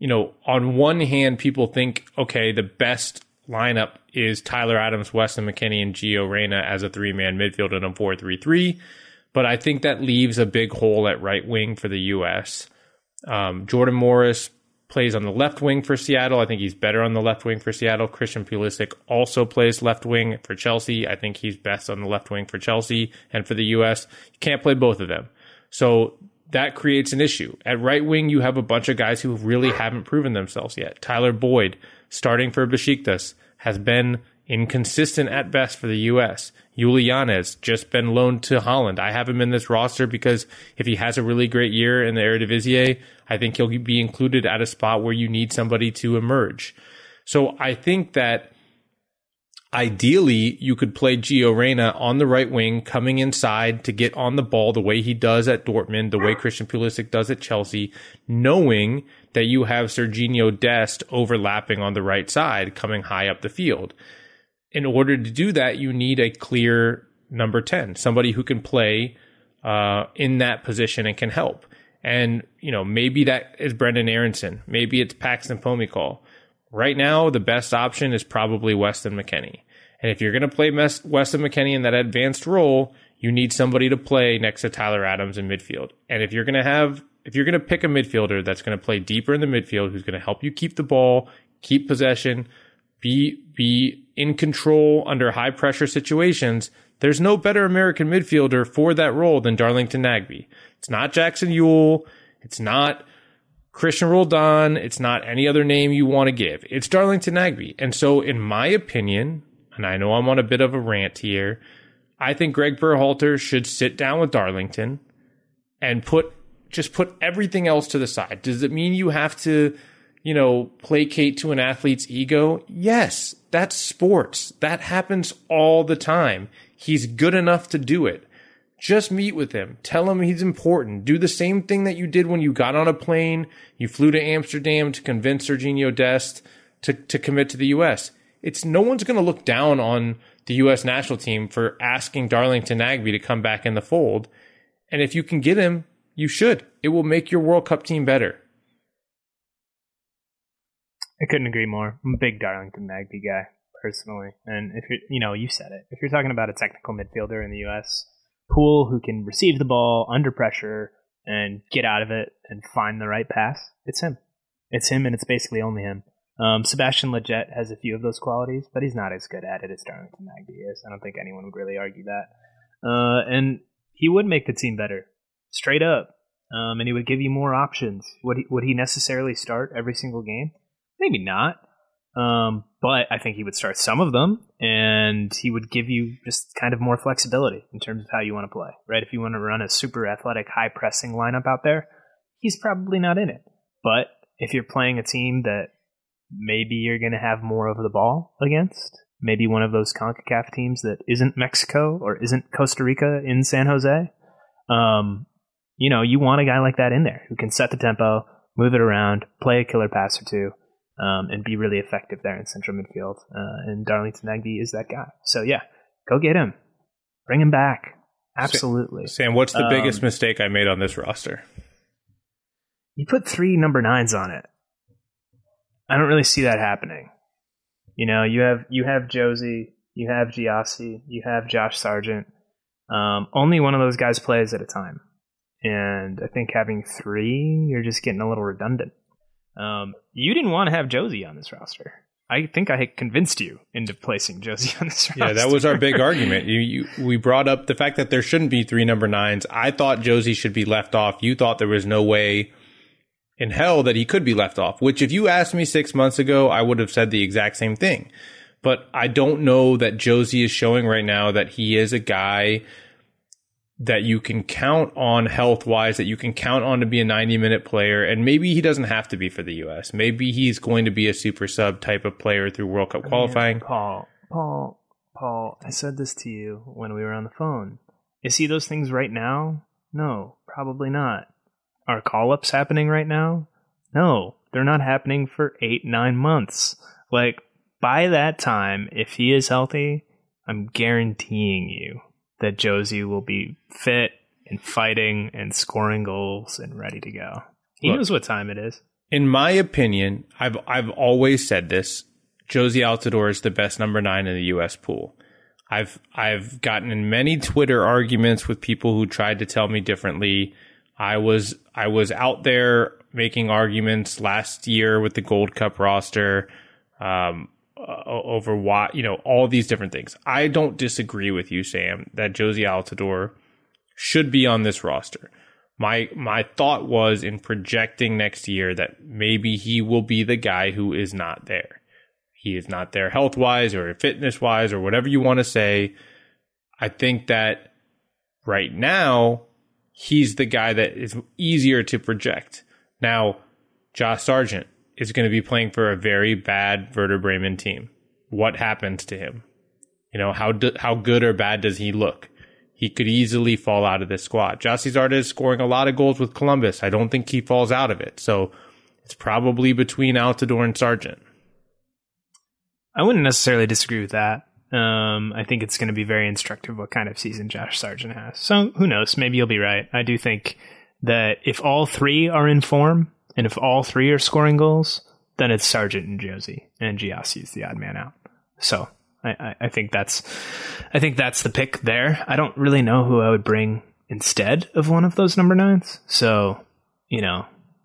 you know, on one hand, people think, okay, the best lineup is Tyler Adams, Weston McKennie, and Gio Reyna as a three-man midfield in a four three three. But I think that leaves a big hole at right wing for the U S. Um, Jordan Morris plays on the left wing for Seattle. I think he's better on the left wing for Seattle. Christian Pulisic also plays left wing for Chelsea. I think he's best on the left wing for Chelsea and for the U S. You can't play both of them. So that creates an issue. At right wing, you have a bunch of guys who really haven't proven themselves yet. Tyler Boyd, starting for Besiktas, has been inconsistent at best for the U S. Yuli Yanez, just been loaned to Holland. I have him in this roster because if he has a really great year in the Eredivisie, I think he'll be included at a spot where you need somebody to emerge. So I think that ideally you could play Gio Reyna on the right wing, coming inside to get on the ball the way he does at Dortmund, the way Christian Pulisic does at Chelsea, knowing that you have Serginho Dest overlapping on the right side, coming high up the field. In order to do that, you need a clear number ten, somebody who can play uh, in that position and can help. And, you know, maybe that is Brendan Aronson. Maybe it's Paxton Pomykal. Right now, the best option is probably Weston McKennie. And if you're going to play Weston McKennie in that advanced role, you need somebody to play next to Tyler Adams in midfield. And if you're going to have, if you're going to pick a midfielder that's going to play deeper in the midfield, who's going to help you keep the ball, keep possession, be be in control under high pressure situations, there's no better American midfielder for that role than Darlington Nagbe. It's not Jackson Ewell. It's not Christian Roldan. It's not any other name you want to give. It's Darlington Nagbe. And so in my opinion, and I know I'm on a bit of a rant here, I think Greg Berhalter should sit down with Darlington and put just put everything else to the side. Does it mean you have to, you know, placate to an athlete's ego? Yes, that's sports. That happens all the time. He's good enough to do it. Just meet with him. Tell him he's important. Do the same thing that you did when you got on a plane. You flew to Amsterdam to convince Serginho Dest to, to commit to the U S. It's no one's going to look down on the U S national team for asking Darlington Nagbe to come back in the fold. And if you can get him, you should. It will make your World Cup team better. I couldn't agree more. I'm a big Darlington Nagbe guy, personally. And if you you know, you said it. If you're talking about a technical midfielder in the U S, Poole who can receive the ball under pressure and get out of it and find the right pass, it's him. It's him, and it's basically only him. Um, Sebastian Lletget has a few of those qualities, but he's not as good at it as Darlington Nagbe is. I don't think anyone would really argue that. Uh, and he would make the team better, straight up. Um, and he would give you more options. Would he, would he necessarily start every single game? Maybe not. Um, but I think he would start some of them, and he would give you just kind of more flexibility in terms of how you want to play, right? If you want to run a super athletic, high-pressing lineup out there, he's probably not in it. But if you're playing a team that maybe you're going to have more of the ball against, maybe one of those CONCACAF teams that isn't Mexico or isn't Costa Rica in San Jose, um, you know, you want a guy like that in there who can set the tempo, move it around, play a killer pass or two, um, and be really effective there in central midfield. Uh, and Darlington Nagbe is that guy. So, yeah, go get him. Bring him back. Absolutely. Sam, what's the um, biggest mistake I made on this roster? You put three number nines on it. I don't really see that happening. You know, you have you have Josie, you have Giassi, you have Josh Sargent. Um, only one of those guys plays at a time. And I think having three, you're just getting a little redundant. Um, you didn't want to have Josie on this roster. I think I convinced you into placing Josie on this roster. Yeah, that was our big argument. You, you, we brought up the fact that there shouldn't be three number nines. I thought Josie should be left off. You thought there was no way in hell that he could be left off, which if you asked me six months ago, I would have said the exact same thing. But I don't know that Josie is showing right now that he is a guy that you can count on health-wise, that you can count on to be a ninety-minute player, and maybe he doesn't have to be for the U S. Maybe he's going to be a super sub type of player through World Cup qualifying. Man, Paul, Paul, Paul, I said this to you when we were on the phone. Is he those things right now? No, probably not. Are call-ups happening right now? No, they're not happening for eight, nine months. Like, by that time, if he is healthy, I'm guaranteeing you that Josie will be fit and fighting and scoring goals and ready to go. He Look, knows what time it is. In my opinion, I've I've always said this, Jozy Altidore is the best number nine in the U S pool. I've I've gotten in many Twitter arguments with people who tried to tell me differently. I was I was out there making arguments last year with the Gold Cup roster um, uh, over why, you know, all these different things. I don't disagree with you, Sam, that Jozy Altidore should be on this roster. My my thought was in projecting next year that maybe he will be the guy who is not there. He is not there health-wise or fitness-wise or whatever you want to say. I think that right now, he's the guy that is easier to project. Now, Josh Sargent is going to be playing for a very bad Werder Bremen team. What happens to him? You know, how do, how good or bad does he look? He could easily fall out of this squad. Gyasi Zardes is scoring a lot of goals with Columbus. I don't think he falls out of it. So it's probably between Altidore and Sargent. I wouldn't necessarily disagree with that. Um, I think it's going to be very instructive what kind of season Josh Sargent has. So who knows? Maybe you'll be right. I do think that if all three are in form and if all three are scoring goals, then it's Sargent and Jozy, and Gyasi is the odd man out. So I, I, I think that's I think that's the pick there. I don't really know who I would bring instead of one of those number nines. So, you know,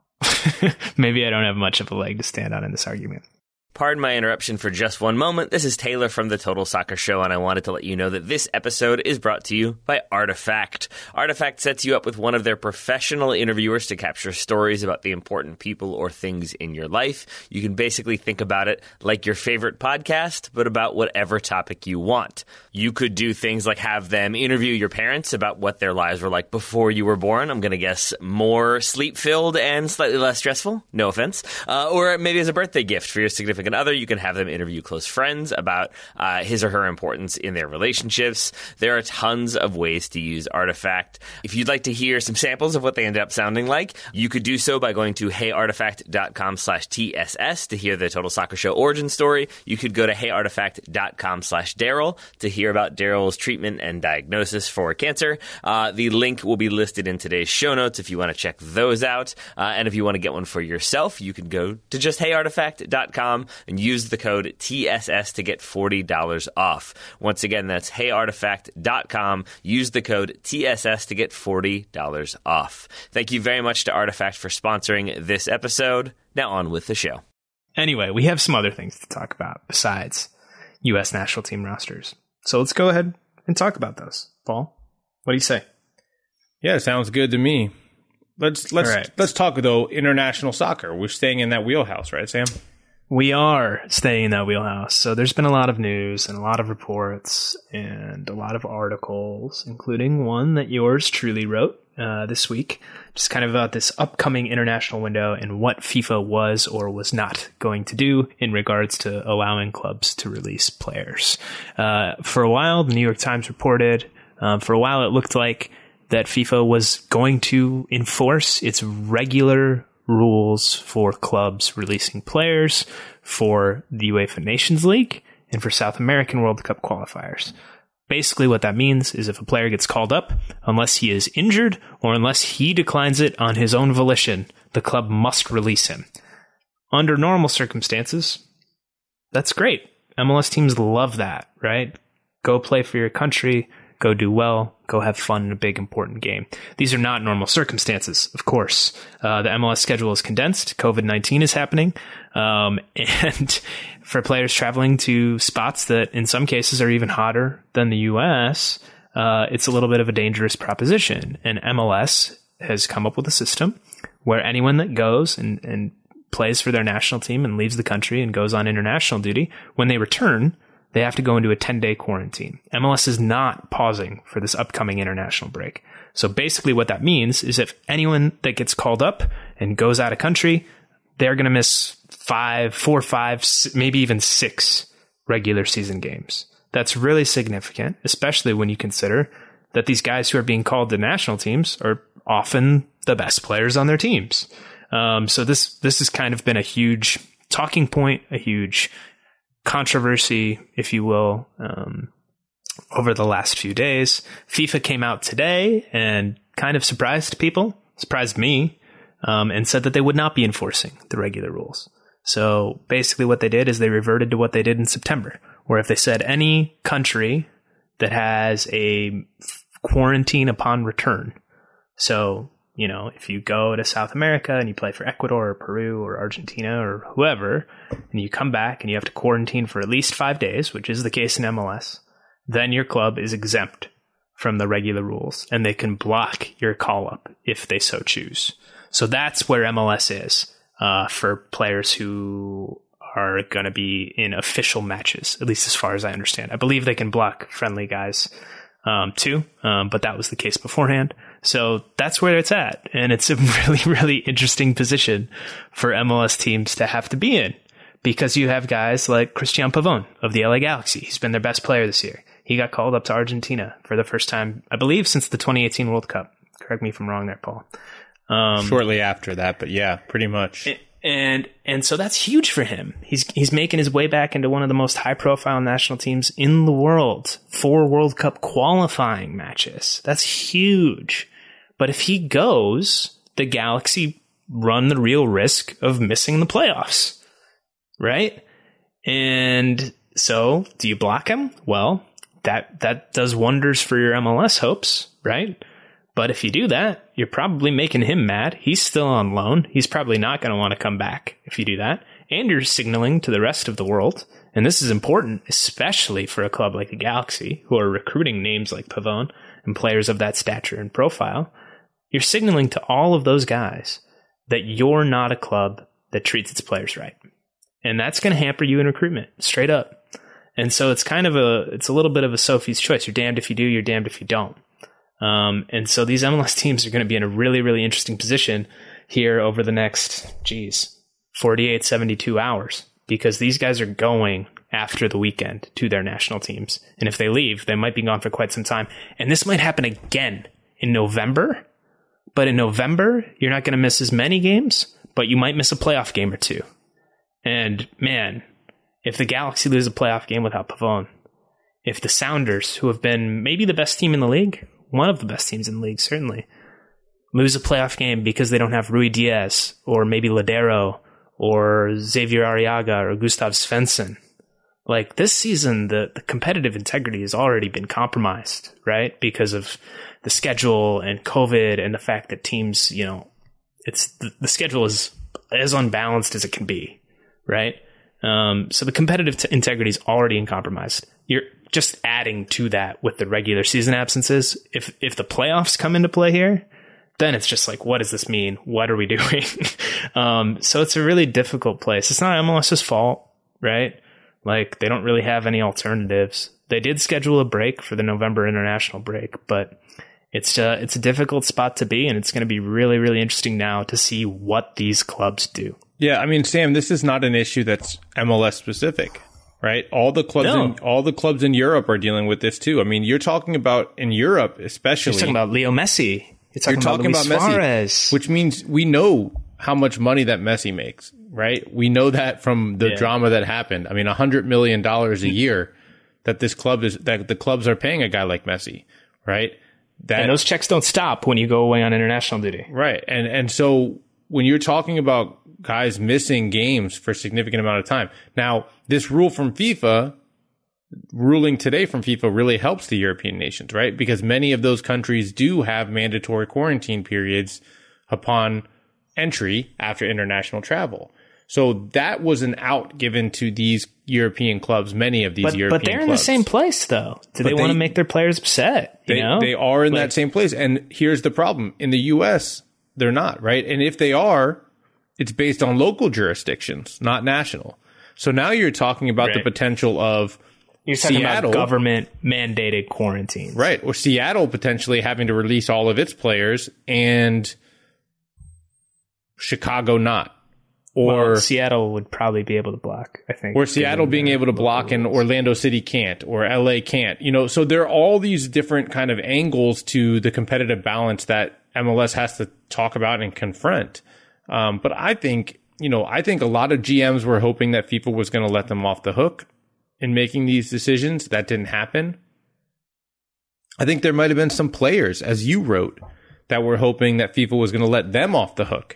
maybe I don't have much of a leg to stand on in this argument. Pardon my interruption for just one moment. This is Taylor from the Total Soccer Show, and I wanted to let you know that this episode is brought to you by Artifact. Artifact sets you up with one of their professional interviewers to capture stories about the important people or things in your life. You can basically think about it like your favorite podcast, but about whatever topic you want. You could do things like have them interview your parents about what their lives were like before you were born. I'm going to guess more sleep-filled and slightly less stressful. No offense. Uh, or maybe as a birthday gift for your significant other, you can have them interview close friends about uh, his or her importance in their relationships. There are tons of ways to use Artifact. If you'd like to hear some samples of what they end up sounding like, you could do so by going to heyartifact.com slash TSS to hear the Total Soccer Show origin story. You could go to heyartifact.com slash Daryl to hear about Daryl's treatment and diagnosis for cancer. Uh, the link will be listed in today's show notes if you want to check those out. Uh, and if you want to get one for yourself, you can go to just heyartifact dot com and use the code T S S to get forty dollars off. Once again, that's heyartifact dot com. Use the code T S S to get forty dollars off. Thank you very much to Artifact for sponsoring this episode. Now on with the show. Anyway, we have some other things to talk about besides U S national team rosters. So let's go ahead and talk about those. Paul, what do you say? Yeah, sounds good to me. Let's let's right. let's talk though international soccer. We're staying in that wheelhouse, right, Sam? We are staying in that wheelhouse. So there's been a lot of news and a lot of reports and a lot of articles, including one that yours truly wrote uh, this week, just kind of about this upcoming international window and what FIFA was or was not going to do in regards to allowing clubs to release players. Uh, for a while, the New York Times reported, uh, for a while it looked like that FIFA was going to enforce its regular rules for clubs releasing players for the UEFA Nations League and for South American World Cup qualifiers. Basically what that means is if a player gets called up, unless he is injured or unless he declines it on his own volition, the club must release him. Under normal circumstances, that's great. M L S teams love that, right? Go play for your country, go do well, go have fun in a big, important game. These are not normal circumstances, of course. Uh, the M L S schedule is condensed. covid nineteen is happening. Um, and for players traveling to spots that in some cases are even hotter than the U S, uh, it's a little bit of a dangerous proposition. And M L S has come up with a system where anyone that goes and, and plays for their national team and leaves the country and goes on international duty, when they return, they have to go into a ten-day quarantine. M L S is not pausing for this upcoming international break. So basically what that means is if anyone that gets called up and goes out of country, they're going to miss five, four, five, maybe even six regular season games. That's really significant, especially when you consider that these guys who are being called to national teams are often the best players on their teams. Um, so this this has kind of been a huge talking point, a huge controversy, if you will, um, over the last few days. FIFA came out today and kind of surprised people, surprised me, um, and said that they would not be enforcing the regular rules. So basically what they did is they reverted to what they did in September, where if they said any country that has a quarantine upon return, so, you know, if you go to South America and you play for Ecuador or Peru or Argentina or whoever, and you come back and you have to quarantine for at least five days, which is the case in M L S, then your club is exempt from the regular rules and they can block your call-up if they so choose. So that's where M L S is uh, for players who are going to be in official matches, at least as far as I understand. I believe they can block friendly guys um, too, um, but that was the case beforehand. So that's where it's at. And it's a really, really interesting position for M L S teams to have to be in, because you have guys like Cristian Pavón of the L A Galaxy. He's been their best player this year. He got called up to Argentina for the first time, I believe, since the twenty eighteen World Cup. Correct me if I'm wrong there, Paul. Um, Shortly after that, but yeah, pretty much. And and so that's huge for him. He's he's making his way back into one of the most high-profile national teams in the world. Four World Cup qualifying matches. That's huge. But if he goes, the Galaxy run the real risk of missing the playoffs, right? And so, do you block him? Well, that that does wonders for your M L S hopes, right? But if you do that, you're probably making him mad. He's still on loan. He's probably not going to want to come back if you do that. And you're signaling to the rest of the world, and this is important, especially for a club like the Galaxy, who are recruiting names like Pavón and players of that stature and profile. You're signaling to all of those guys that you're not a club that treats its players right. And that's going to hamper you in recruitment, straight up. And so it's kind of a, it's a little bit of a Sophie's choice. You're damned if you do, you're damned if you don't. Um, and so these M L S teams are going to be in a really, really interesting position here over the next, geez, forty-eight, seventy-two hours, because these guys are going after the weekend to their national teams. And if they leave, they might be gone for quite some time. And this might happen again in November. But in November, you're not going to miss as many games, but you might miss a playoff game or two. And man, if the Galaxy lose a playoff game without Pavón, if the Sounders, who have been maybe the best team in the league, one of the best teams in the league, certainly, lose a playoff game because they don't have Rui Diaz or maybe Ladero or Xavier Arriaga or Gustav Svensson. Like this season, the, the competitive integrity has already been compromised, right? Because of the schedule and COVID and the fact that teams, you know, it's the, the schedule is as unbalanced as it can be, right? Um, so the competitive t- integrity is already in compromise. You're just adding to that with the regular season absences. If if the playoffs come into play here, then it's just like, what does this mean? What are we doing? um, so it's a really difficult place. It's not MLS's fault, right? Like they don't really have any alternatives. They did schedule a break for the November international break, but it's a, it's a difficult spot to be, and it's going to be really, really interesting now to see what these clubs do. Yeah, I mean, Sam, this is not an issue that's M L S specific, right? All the clubs, No. in, all the clubs in Europe are dealing with this too. I mean, you're talking about in Europe, especially. You're talking about Leo Messi. You're talking, You're talking about, about, Luis Messi, Suarez. which means we know how much money that Messi makes, right? We know that from the Yeah. drama that happened. I mean, a hundred million dollars a year that this club is that the clubs are paying a guy like Messi, right? That And those checks don't stop when you go away on international duty. right, and and so when you're talking about guys missing games for a significant amount of time, now this rule from FIFA. Ruling today from FIFA really helps the European nations, right? Because many of those countries do have mandatory quarantine periods upon entry after international travel. So that was an out given to these European clubs, many of these But, European but they're clubs. in the same place, though. Do they, But want they- to make their players upset? You They, know? they are in Like- that same place. And here's the problem. In the U S, they're not, right? And if they are, it's based on local jurisdictions, not national. So now you're talking about the Right. potential of You're talking Seattle, about government mandated quarantines. right? Or Seattle potentially having to release all of its players and Chicago not. Or Well, Seattle would probably be able to block, I think. or Seattle given being their able to local block and rules. Orlando City can't, or L A can't. You know, so there are all these different kind of angles to the competitive balance that M L S has to talk about and confront. Um, but I think, you know, I think a lot of G Ms were hoping that FIFA was going to let them off the hook in making these decisions. That didn't happen. I think there might have been some players, as you wrote, that were hoping that FIFA was going to let them off the hook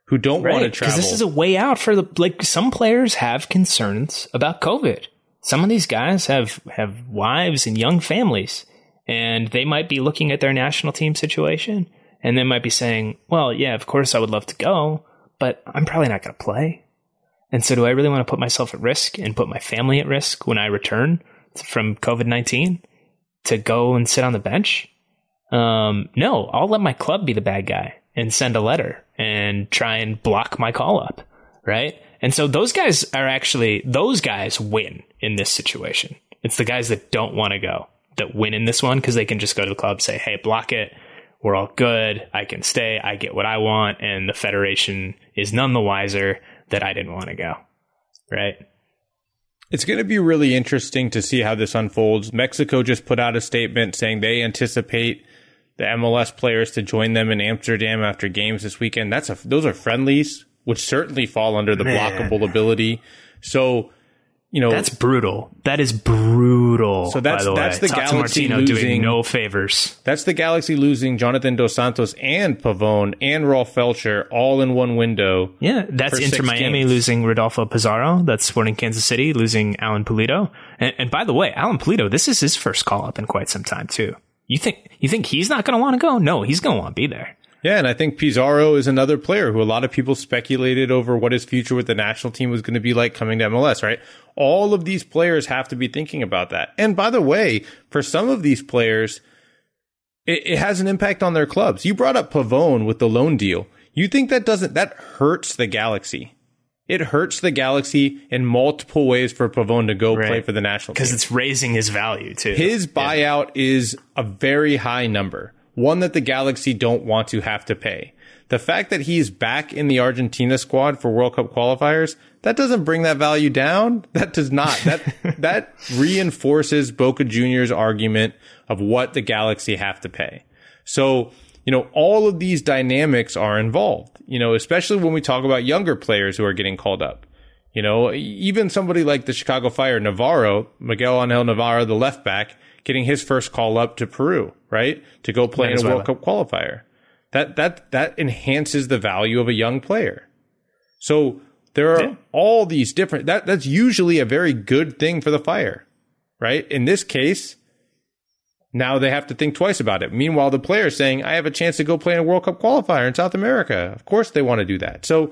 who don't right, want to travel. Because this is a way out for the, like, some players have concerns about COVID. Some of these guys have, have wives and young families, and they might be looking at their national team situation, and they might be saying, well, yeah, of course I would love to go, but I'm probably not going to play. And so do I really want to put myself at risk and put my family at risk when I return from COVID nineteen to go and sit on the bench? Um, no, I'll let my club be the bad guy and send a letter and try and block my call up, right? And so those guys are actually, those guys win in this situation. It's the guys that don't want to go that win in this one because they can just go to the club, say, hey, block it. We're all good. I can stay. I get what I want. And the Federation is none the wiser that I didn't want to go, right? It's going to be really interesting to see how this unfolds. Mexico just put out a statement saying they anticipate the M L S players to join them in Amsterdam after games this weekend. That's a, those are friendlies, which certainly fall under the Man. blockable ability. So, you know, that's brutal. That is brutal. So that's by the that's way. the Tata Galaxy Martino losing doing no favors. That's the Galaxy losing Jonathan Dos Santos and Pavone and Rolf Felcher all in one window. Yeah, that's Inter Miami games. losing Rodolfo Pizarro. That's Sporting Kansas City losing Alan Pulido. And, and by the way, Alan Pulido, this is his first call up in quite some time too. You think you think he's not going to want to go? No, he's going to want to be there. Yeah, and I think Pizarro is another player who a lot of people speculated over what his future with the national team was going to be like coming to M L S, right? All of these players have to be thinking about that. And by the way, for some of these players, it, it has an impact on their clubs. You brought up Pavone with the loan deal. You think that doesn't, that hurts the Galaxy. It hurts the Galaxy in multiple ways for Pavone to go right. play for the national team. Because it's raising his value, too. His buyout yeah. is a very high number. One that the Galaxy don't want to have to pay. The fact that he's back in the Argentina squad for World Cup qualifiers, that doesn't bring that value down. That does not. That that reinforces Boca Juniors' argument of what the Galaxy have to pay. So, you know, all of these dynamics are involved, you know, especially when we talk about younger players who are getting called up. You know, even somebody like the Chicago Fire, Navarro, Miguel Angel Navarro, the left back, getting his first call up to Peru, right? To go play in a World Cup qualifier. That that that enhances the value of a young player. So there are yeah. all these different, that that's usually a very good thing for the Fire, right? In this case, now they have to think twice about it. Meanwhile, the player is saying, I have a chance to go play in a World Cup qualifier in South America. Of course they want to do that. So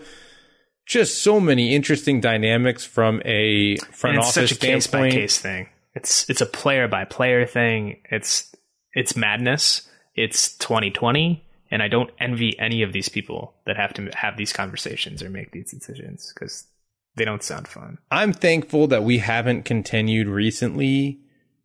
just so many interesting dynamics from a front and it's office such a standpoint. Case by case thing. It's it's a player by player thing. It's it's madness. It's twenty twenty, and I don't envy any of these people that have to have these conversations or make these decisions because they don't sound fun. I'm thankful that we haven't continued recently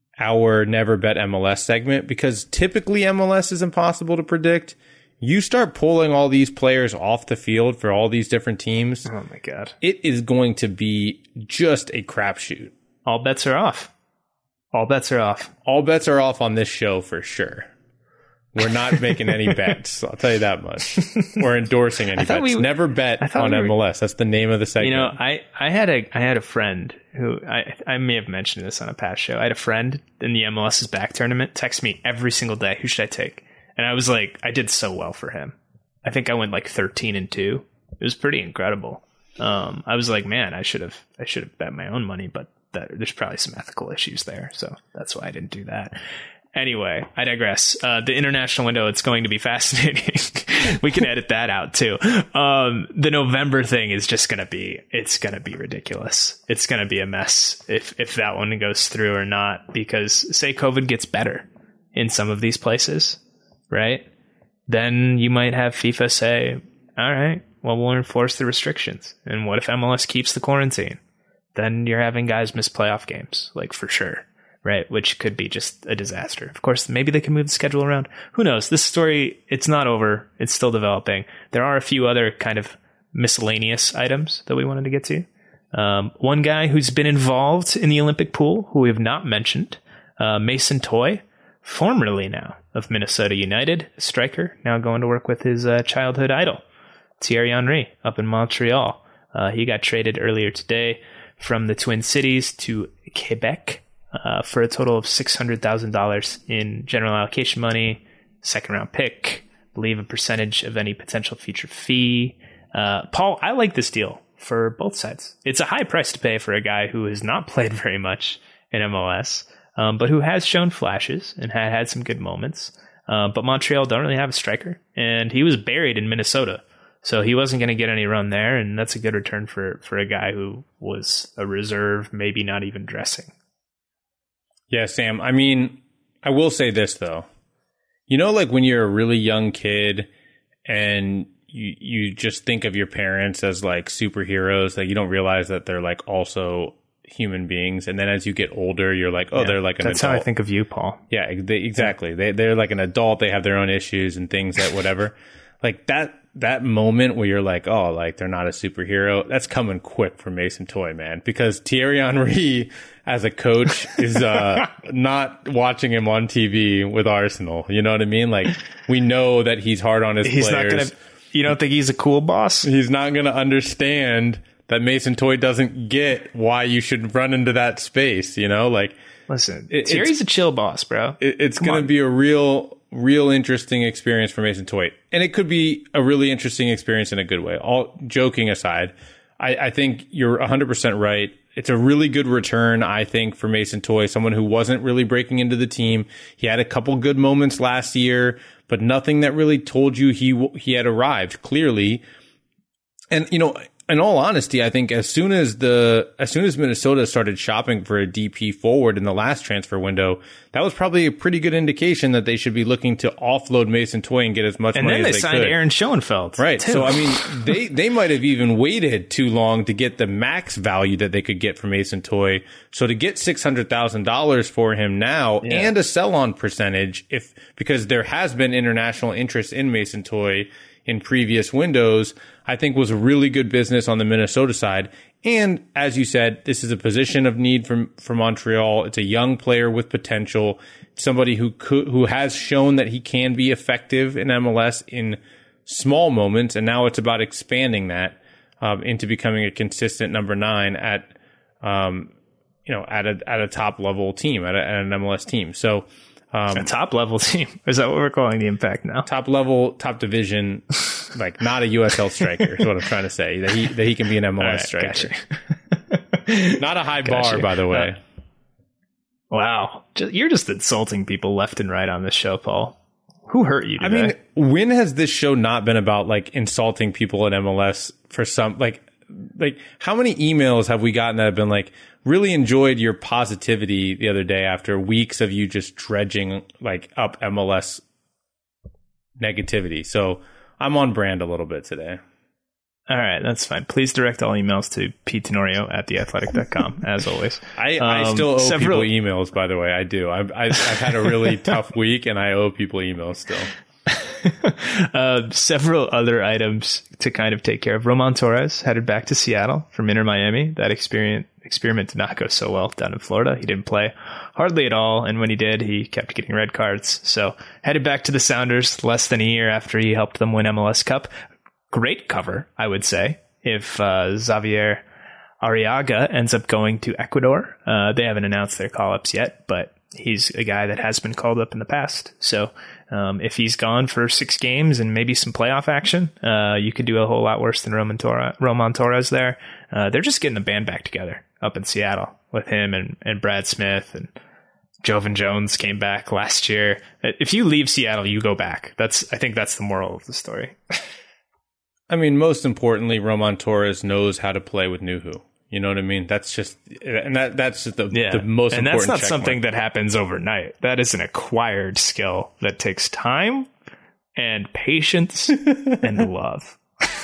our Never Bet M L S segment because typically M L S is impossible to predict. You start pulling all these players off the field for all these different teams. Oh my God. It is going to be just a crapshoot. All bets are off. All bets are off. All bets are off on this show for sure. We're not making any bets. I'll tell you that much. We're endorsing any bets. We, Never bet on we were, M L S. That's the name of the segment. You know, I, I had a I had a friend who I I may have mentioned this on a past show. I had a friend in the M L S's back tournament text me every single day. Who should I take? And I was like, I did so well for him. I think I went like thirteen and two. It was pretty incredible. Um, I was like, man, I should have I should have bet my own money, but that, there's probably some ethical issues there, so that's why I didn't do that. Anyway, I digress. Uh, the international window, it's going to be fascinating. We can edit that out too. Um, the November thing is just going to be, it's going to be ridiculous. It's going to be a mess if, if that one goes through or not, because say COVID gets better in some of these places, right? Then you might have FIFA say, all right, well, we'll enforce the restrictions. And what if M L S keeps the quarantine? Then you're having guys miss playoff games, like for sure. Right, which could be just a disaster. Of course, maybe they can move the schedule around. Who knows? This story, it's not over. It's still developing. There are a few other kind of miscellaneous items that we wanted to get to. Um, one guy who's been involved in the Olympic pool, who we have not mentioned, uh, Mason Toye, formerly now of Minnesota United, a striker, now going to work with his uh, childhood idol, Thierry Henry, up in Montreal. Uh, he got traded earlier today from the Twin Cities to Quebec. Uh, for a total of six hundred thousand dollars in general allocation money, second round pick, I believe a percentage of any potential future fee. Uh, Paul, I like this deal for both sides. It's a high price to pay for a guy who has not played very much in M L S, um, but who has shown flashes and had had some good moments. Uh, but Montreal don't really have a striker, and he was buried in Minnesota, so he wasn't going to get any run there, and that's a good return for, for a guy who was a reserve, maybe not even dressing. Yeah, Sam. I mean, I will say this, though. You know, like when you're a really young kid and you you just think of your parents as like superheroes, that you don't realize that they're like also human beings. And then as you get older, you're like, oh, yeah, they're like an that's adult. That's how I think of you, Paul. Yeah, they, exactly. They, they're like an adult. They have their own issues and things that whatever. Like that that moment where you're like, oh, like they're not a superhero, that's coming quick for Mason Toye, man. Because Thierry Henry as a coach is uh, not watching him on T V with Arsenal. You know what I mean? Like, we know that he's hard on his he's players. Not gonna, you don't think he's a cool boss? He's not going to understand that Mason Toye doesn't get why you should run into that space, you know? Like, listen, it, Thierry's a chill boss, bro. It, it's going to be a real, real interesting experience for Mason Toye. And it could be a really interesting experience in a good way. All joking aside, I, I think you're one hundred percent right. It's a really good return, I think, for Mason Toye, someone who wasn't really breaking into the team. He had a couple good moments last year, but nothing that really told you he he had arrived clearly. And, you know, in all honesty, I think as soon as the as soon as Minnesota started shopping for a D P forward in the last transfer window, that was probably a pretty good indication that they should be looking to offload Mason Toye and get as much and money as they could. And then they signed could. Aaron Schoenfeld. Right. Too. So, I mean, they, they might have even waited too long to get the max value that they could get from Mason Toye. So to get six hundred thousand dollars for him now yeah. and a sell-on percentage, if because there has been international interest in Mason Toye in previous windows, I think was a really good business on the Minnesota side. And as you said, this is a position of need for, for Montreal. It's a young player with potential, somebody who could, who has shown that he can be effective in M L S in small moments. And now it's about expanding that um, into becoming a consistent number nine at, um, you know, at a, at a top level team, at, a, at an M L S team. So, Um, a top level team. Is that what we're calling the Impact now? Top level, top division, like not a U S L striker is what I'm trying to say. That he that he can be an M L S right, striker. Gotcha. Not a high gotcha. bar, by the way. Uh, wow, just, you're just insulting people left and right on this show, Paul. Who hurt you today? I mean, when has this show not been about like insulting people in M L S for some like like how many emails have we gotten that have been like, really enjoyed your positivity the other day after weeks of you just dredging like up M L S negativity. So I'm on brand a little bit today. All right, that's fine. Please direct all emails to ptenorio at the athletic dot com, as always. I, um, I still owe several... people emails, by the way. I do. I've, I've, I've had a really tough week, and I owe people emails still. uh, several other items to kind of take care of. Roman Torres headed back to Seattle from Inter Miami. That experiment, experiment did not go so well down in Florida. He didn't play hardly at all, and when he did, he kept getting red cards. So headed back to the Sounders less than a year after he helped them win M L S Cup. Great cover, I would say, if uh, Xavier Arriaga ends up going to Ecuador. Uh, they haven't announced their call-ups yet, but he's a guy that has been called up in the past. So um, if he's gone for six games and maybe some playoff action, uh, you could do a whole lot worse than Roman, Tor- Roman Torres there. Uh, they're just getting the band back together up in Seattle with him and, and Brad Smith, and Jovan Jones came back last year. If you leave Seattle, you go back. That's I think that's the moral of the story. I mean, most importantly, Roman Torres knows how to play with Nuhu. You know what I mean? That's just, and that that's just the, yeah. the most and important. And that's not check something mark. that happens overnight. That is an acquired skill that takes time and patience and love.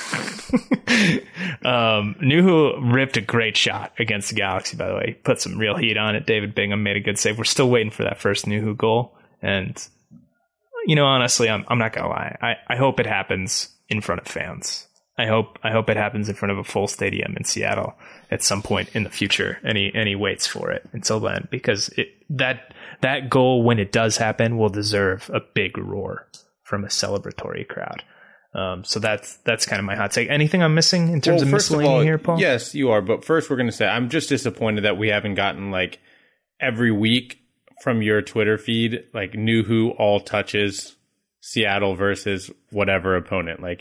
um, Nuhu ripped a great shot against the Galaxy, by the way. He put some real heat on it. David Bingham made a good save. We're still waiting for that first Nuhu goal. And, you know, honestly, I'm, I'm not going to lie. I, I hope it happens in front of fans. I hope I hope it happens in front of a full stadium in Seattle at some point in the future, and he, and he waits for it until then, because it, that that goal, when it does happen, will deserve a big roar from a celebratory crowd. Um, so that's that's kind of my hot take. Anything I'm missing in terms well, of miscellany here, Paul? Yes, you are. But first, we're going to say I'm just disappointed that we haven't gotten like every week from your Twitter feed like Nuhu all touches Seattle versus whatever opponent. Like,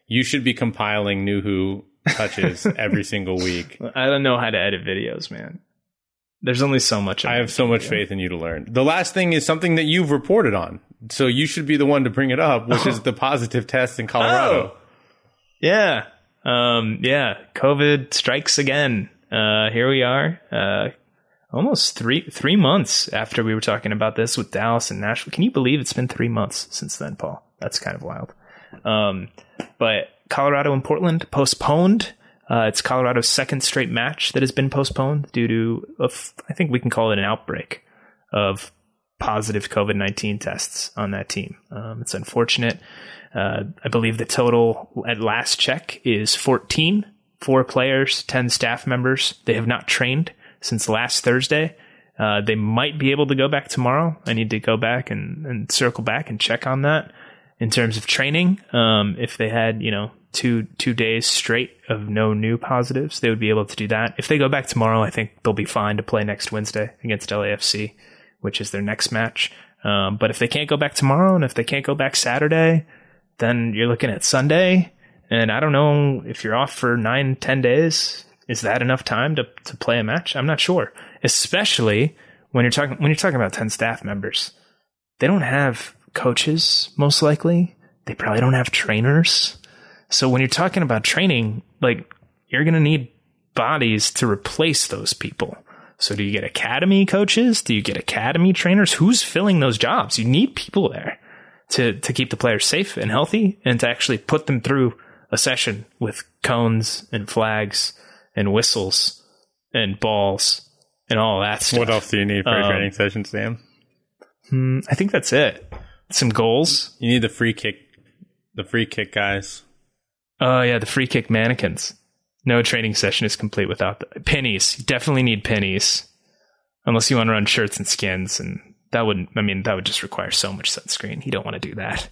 You should be compiling new Who touches every single week. I don't know how to edit videos, man. There's only so much. I have so much video. faith in you to learn. The last thing is something that you've reported on. So you should be the one to bring it up, which oh. is the positive test in Colorado. Oh. Yeah. Um, yeah. COVID strikes again. Uh, here we are. Uh, almost three, three months after we were talking about this with Dallas and Nashville. Can you believe it's been three months since then, Paul? That's kind of wild. Um, but Colorado and Portland postponed. Uh, it's Colorado's second straight match that has been postponed due to, a f- I think we can call it an outbreak of positive COVID nineteen tests on that team. Um, it's unfortunate. Uh, I believe the total at last check is fourteen, four players, ten staff members. They have not trained since last Thursday. Uh, they might be able to go back tomorrow. I need to go back and, and circle back and check on that. In terms of training, um, if they had, you know, two two days straight of no new positives, they would be able to do that. If they go back tomorrow, I think they'll be fine to play next Wednesday against L A F C, which is their next match. Um, but if they can't go back tomorrow, and if they can't go back Saturday, then you're looking at Sunday. And I don't know if you're off for nine, ten days. Is that enough time to to play a match? I'm not sure. Especially when you're talking when you're talking about ten staff members, they don't have coaches, most likely. They probably don't have trainers. So when you're talking about training, like, you're going to need bodies to replace those people. So do you get academy coaches? Do you get academy trainers? Who's filling those jobs? You need people there to, to keep the players safe and healthy and to actually put them through a session with cones and flags and whistles and balls and all that stuff. What else do you need for um, a training session, Sam? Hmm, I think that's it. Some goals. You need the free kick, the free kick guys. Oh yeah, the free kick mannequins. No training session is complete without the pennies. You definitely need pennies, unless you want to run shirts and skins, and that wouldn't. I mean, that would just require so much sunscreen. You don't want to do that.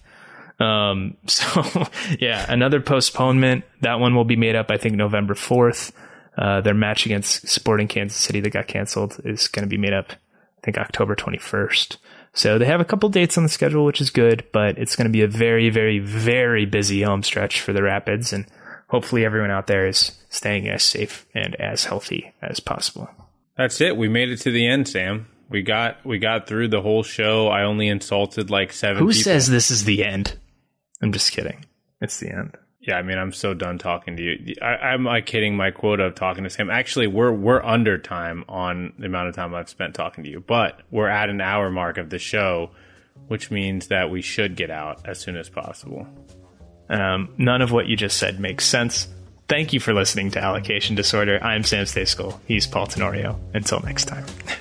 Um, so yeah, another postponement. That one will be made up, I think, November fourth. Uh, their match against Sporting Kansas City that got canceled is going to be made up, I think, October twenty-first. So they have a couple dates on the schedule, which is good, but it's going to be a very, very, very busy home stretch for the Rapids, and hopefully everyone out there is staying as safe and as healthy as possible. That's it. We made it to the end, Sam. We got we got through the whole show. I only insulted like seven Who people. Who says this is the end? I'm just kidding. It's the end. Yeah, I mean, I'm so done talking to you. I, I'm like hitting my quota of talking to Sam. Actually, we're we're under time on the amount of time I've spent talking to you, but we're at an hour mark of the show, which means that we should get out as soon as possible. Um, none of what you just said makes sense. Thank you for listening to Allocation Disorder. I'm Sam Stejskal. He's Paul Tenorio. Until next time.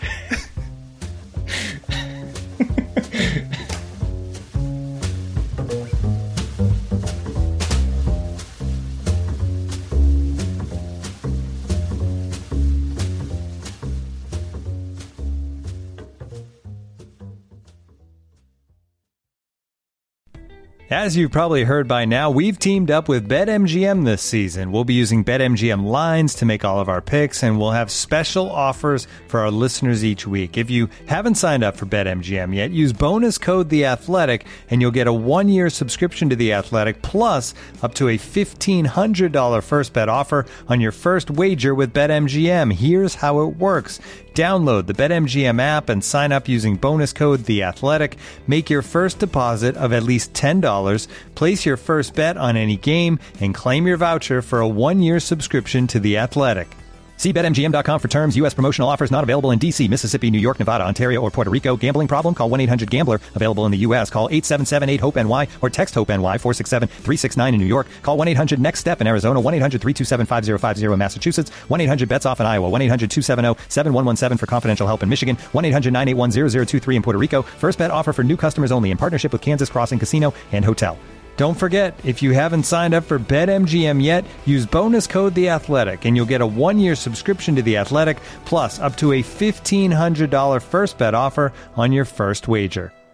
As you've probably heard by now, we've teamed up with BetMGM this season. We'll be using BetMGM lines to make all of our picks, and we'll have special offers for our listeners each week. If you haven't signed up for BetMGM yet, use bonus code The Athletic, and you'll get a one-year subscription to The Athletic, plus up to a fifteen hundred dollars first bet offer on your first wager with BetMGM. Here's how it works. Download the BetMGM app and sign up using bonus code The Athletic. Make your first deposit of at least ten dollars. Place your first bet on any game and claim your voucher for a one-year subscription to The Athletic. See Bet M G M dot com for terms. U S promotional offers not available in D C, Mississippi, New York, Nevada, Ontario, or Puerto Rico. Gambling problem? Call one eight hundred gambler. Available in the U S. Call eight seven seven eight hope N Y or text HOPE-NY four six seven three six nine in New York. Call one eight hundred next step in Arizona. one eight hundred three two seven five zero five zero in Massachusetts. one eight hundred bets off in Iowa. one eight hundred two seven zero seven one one seven for confidential help in Michigan. one eight hundred nine eight one zero zero two three in Puerto Rico. First bet offer for new customers only in partnership with Kansas Crossing Casino and Hotel. Don't forget, if you haven't signed up for BetMGM yet, use bonus code The Athletic, and you'll get a one-year subscription to The Athletic, plus up to a fifteen hundred dollars first bet offer on your first wager.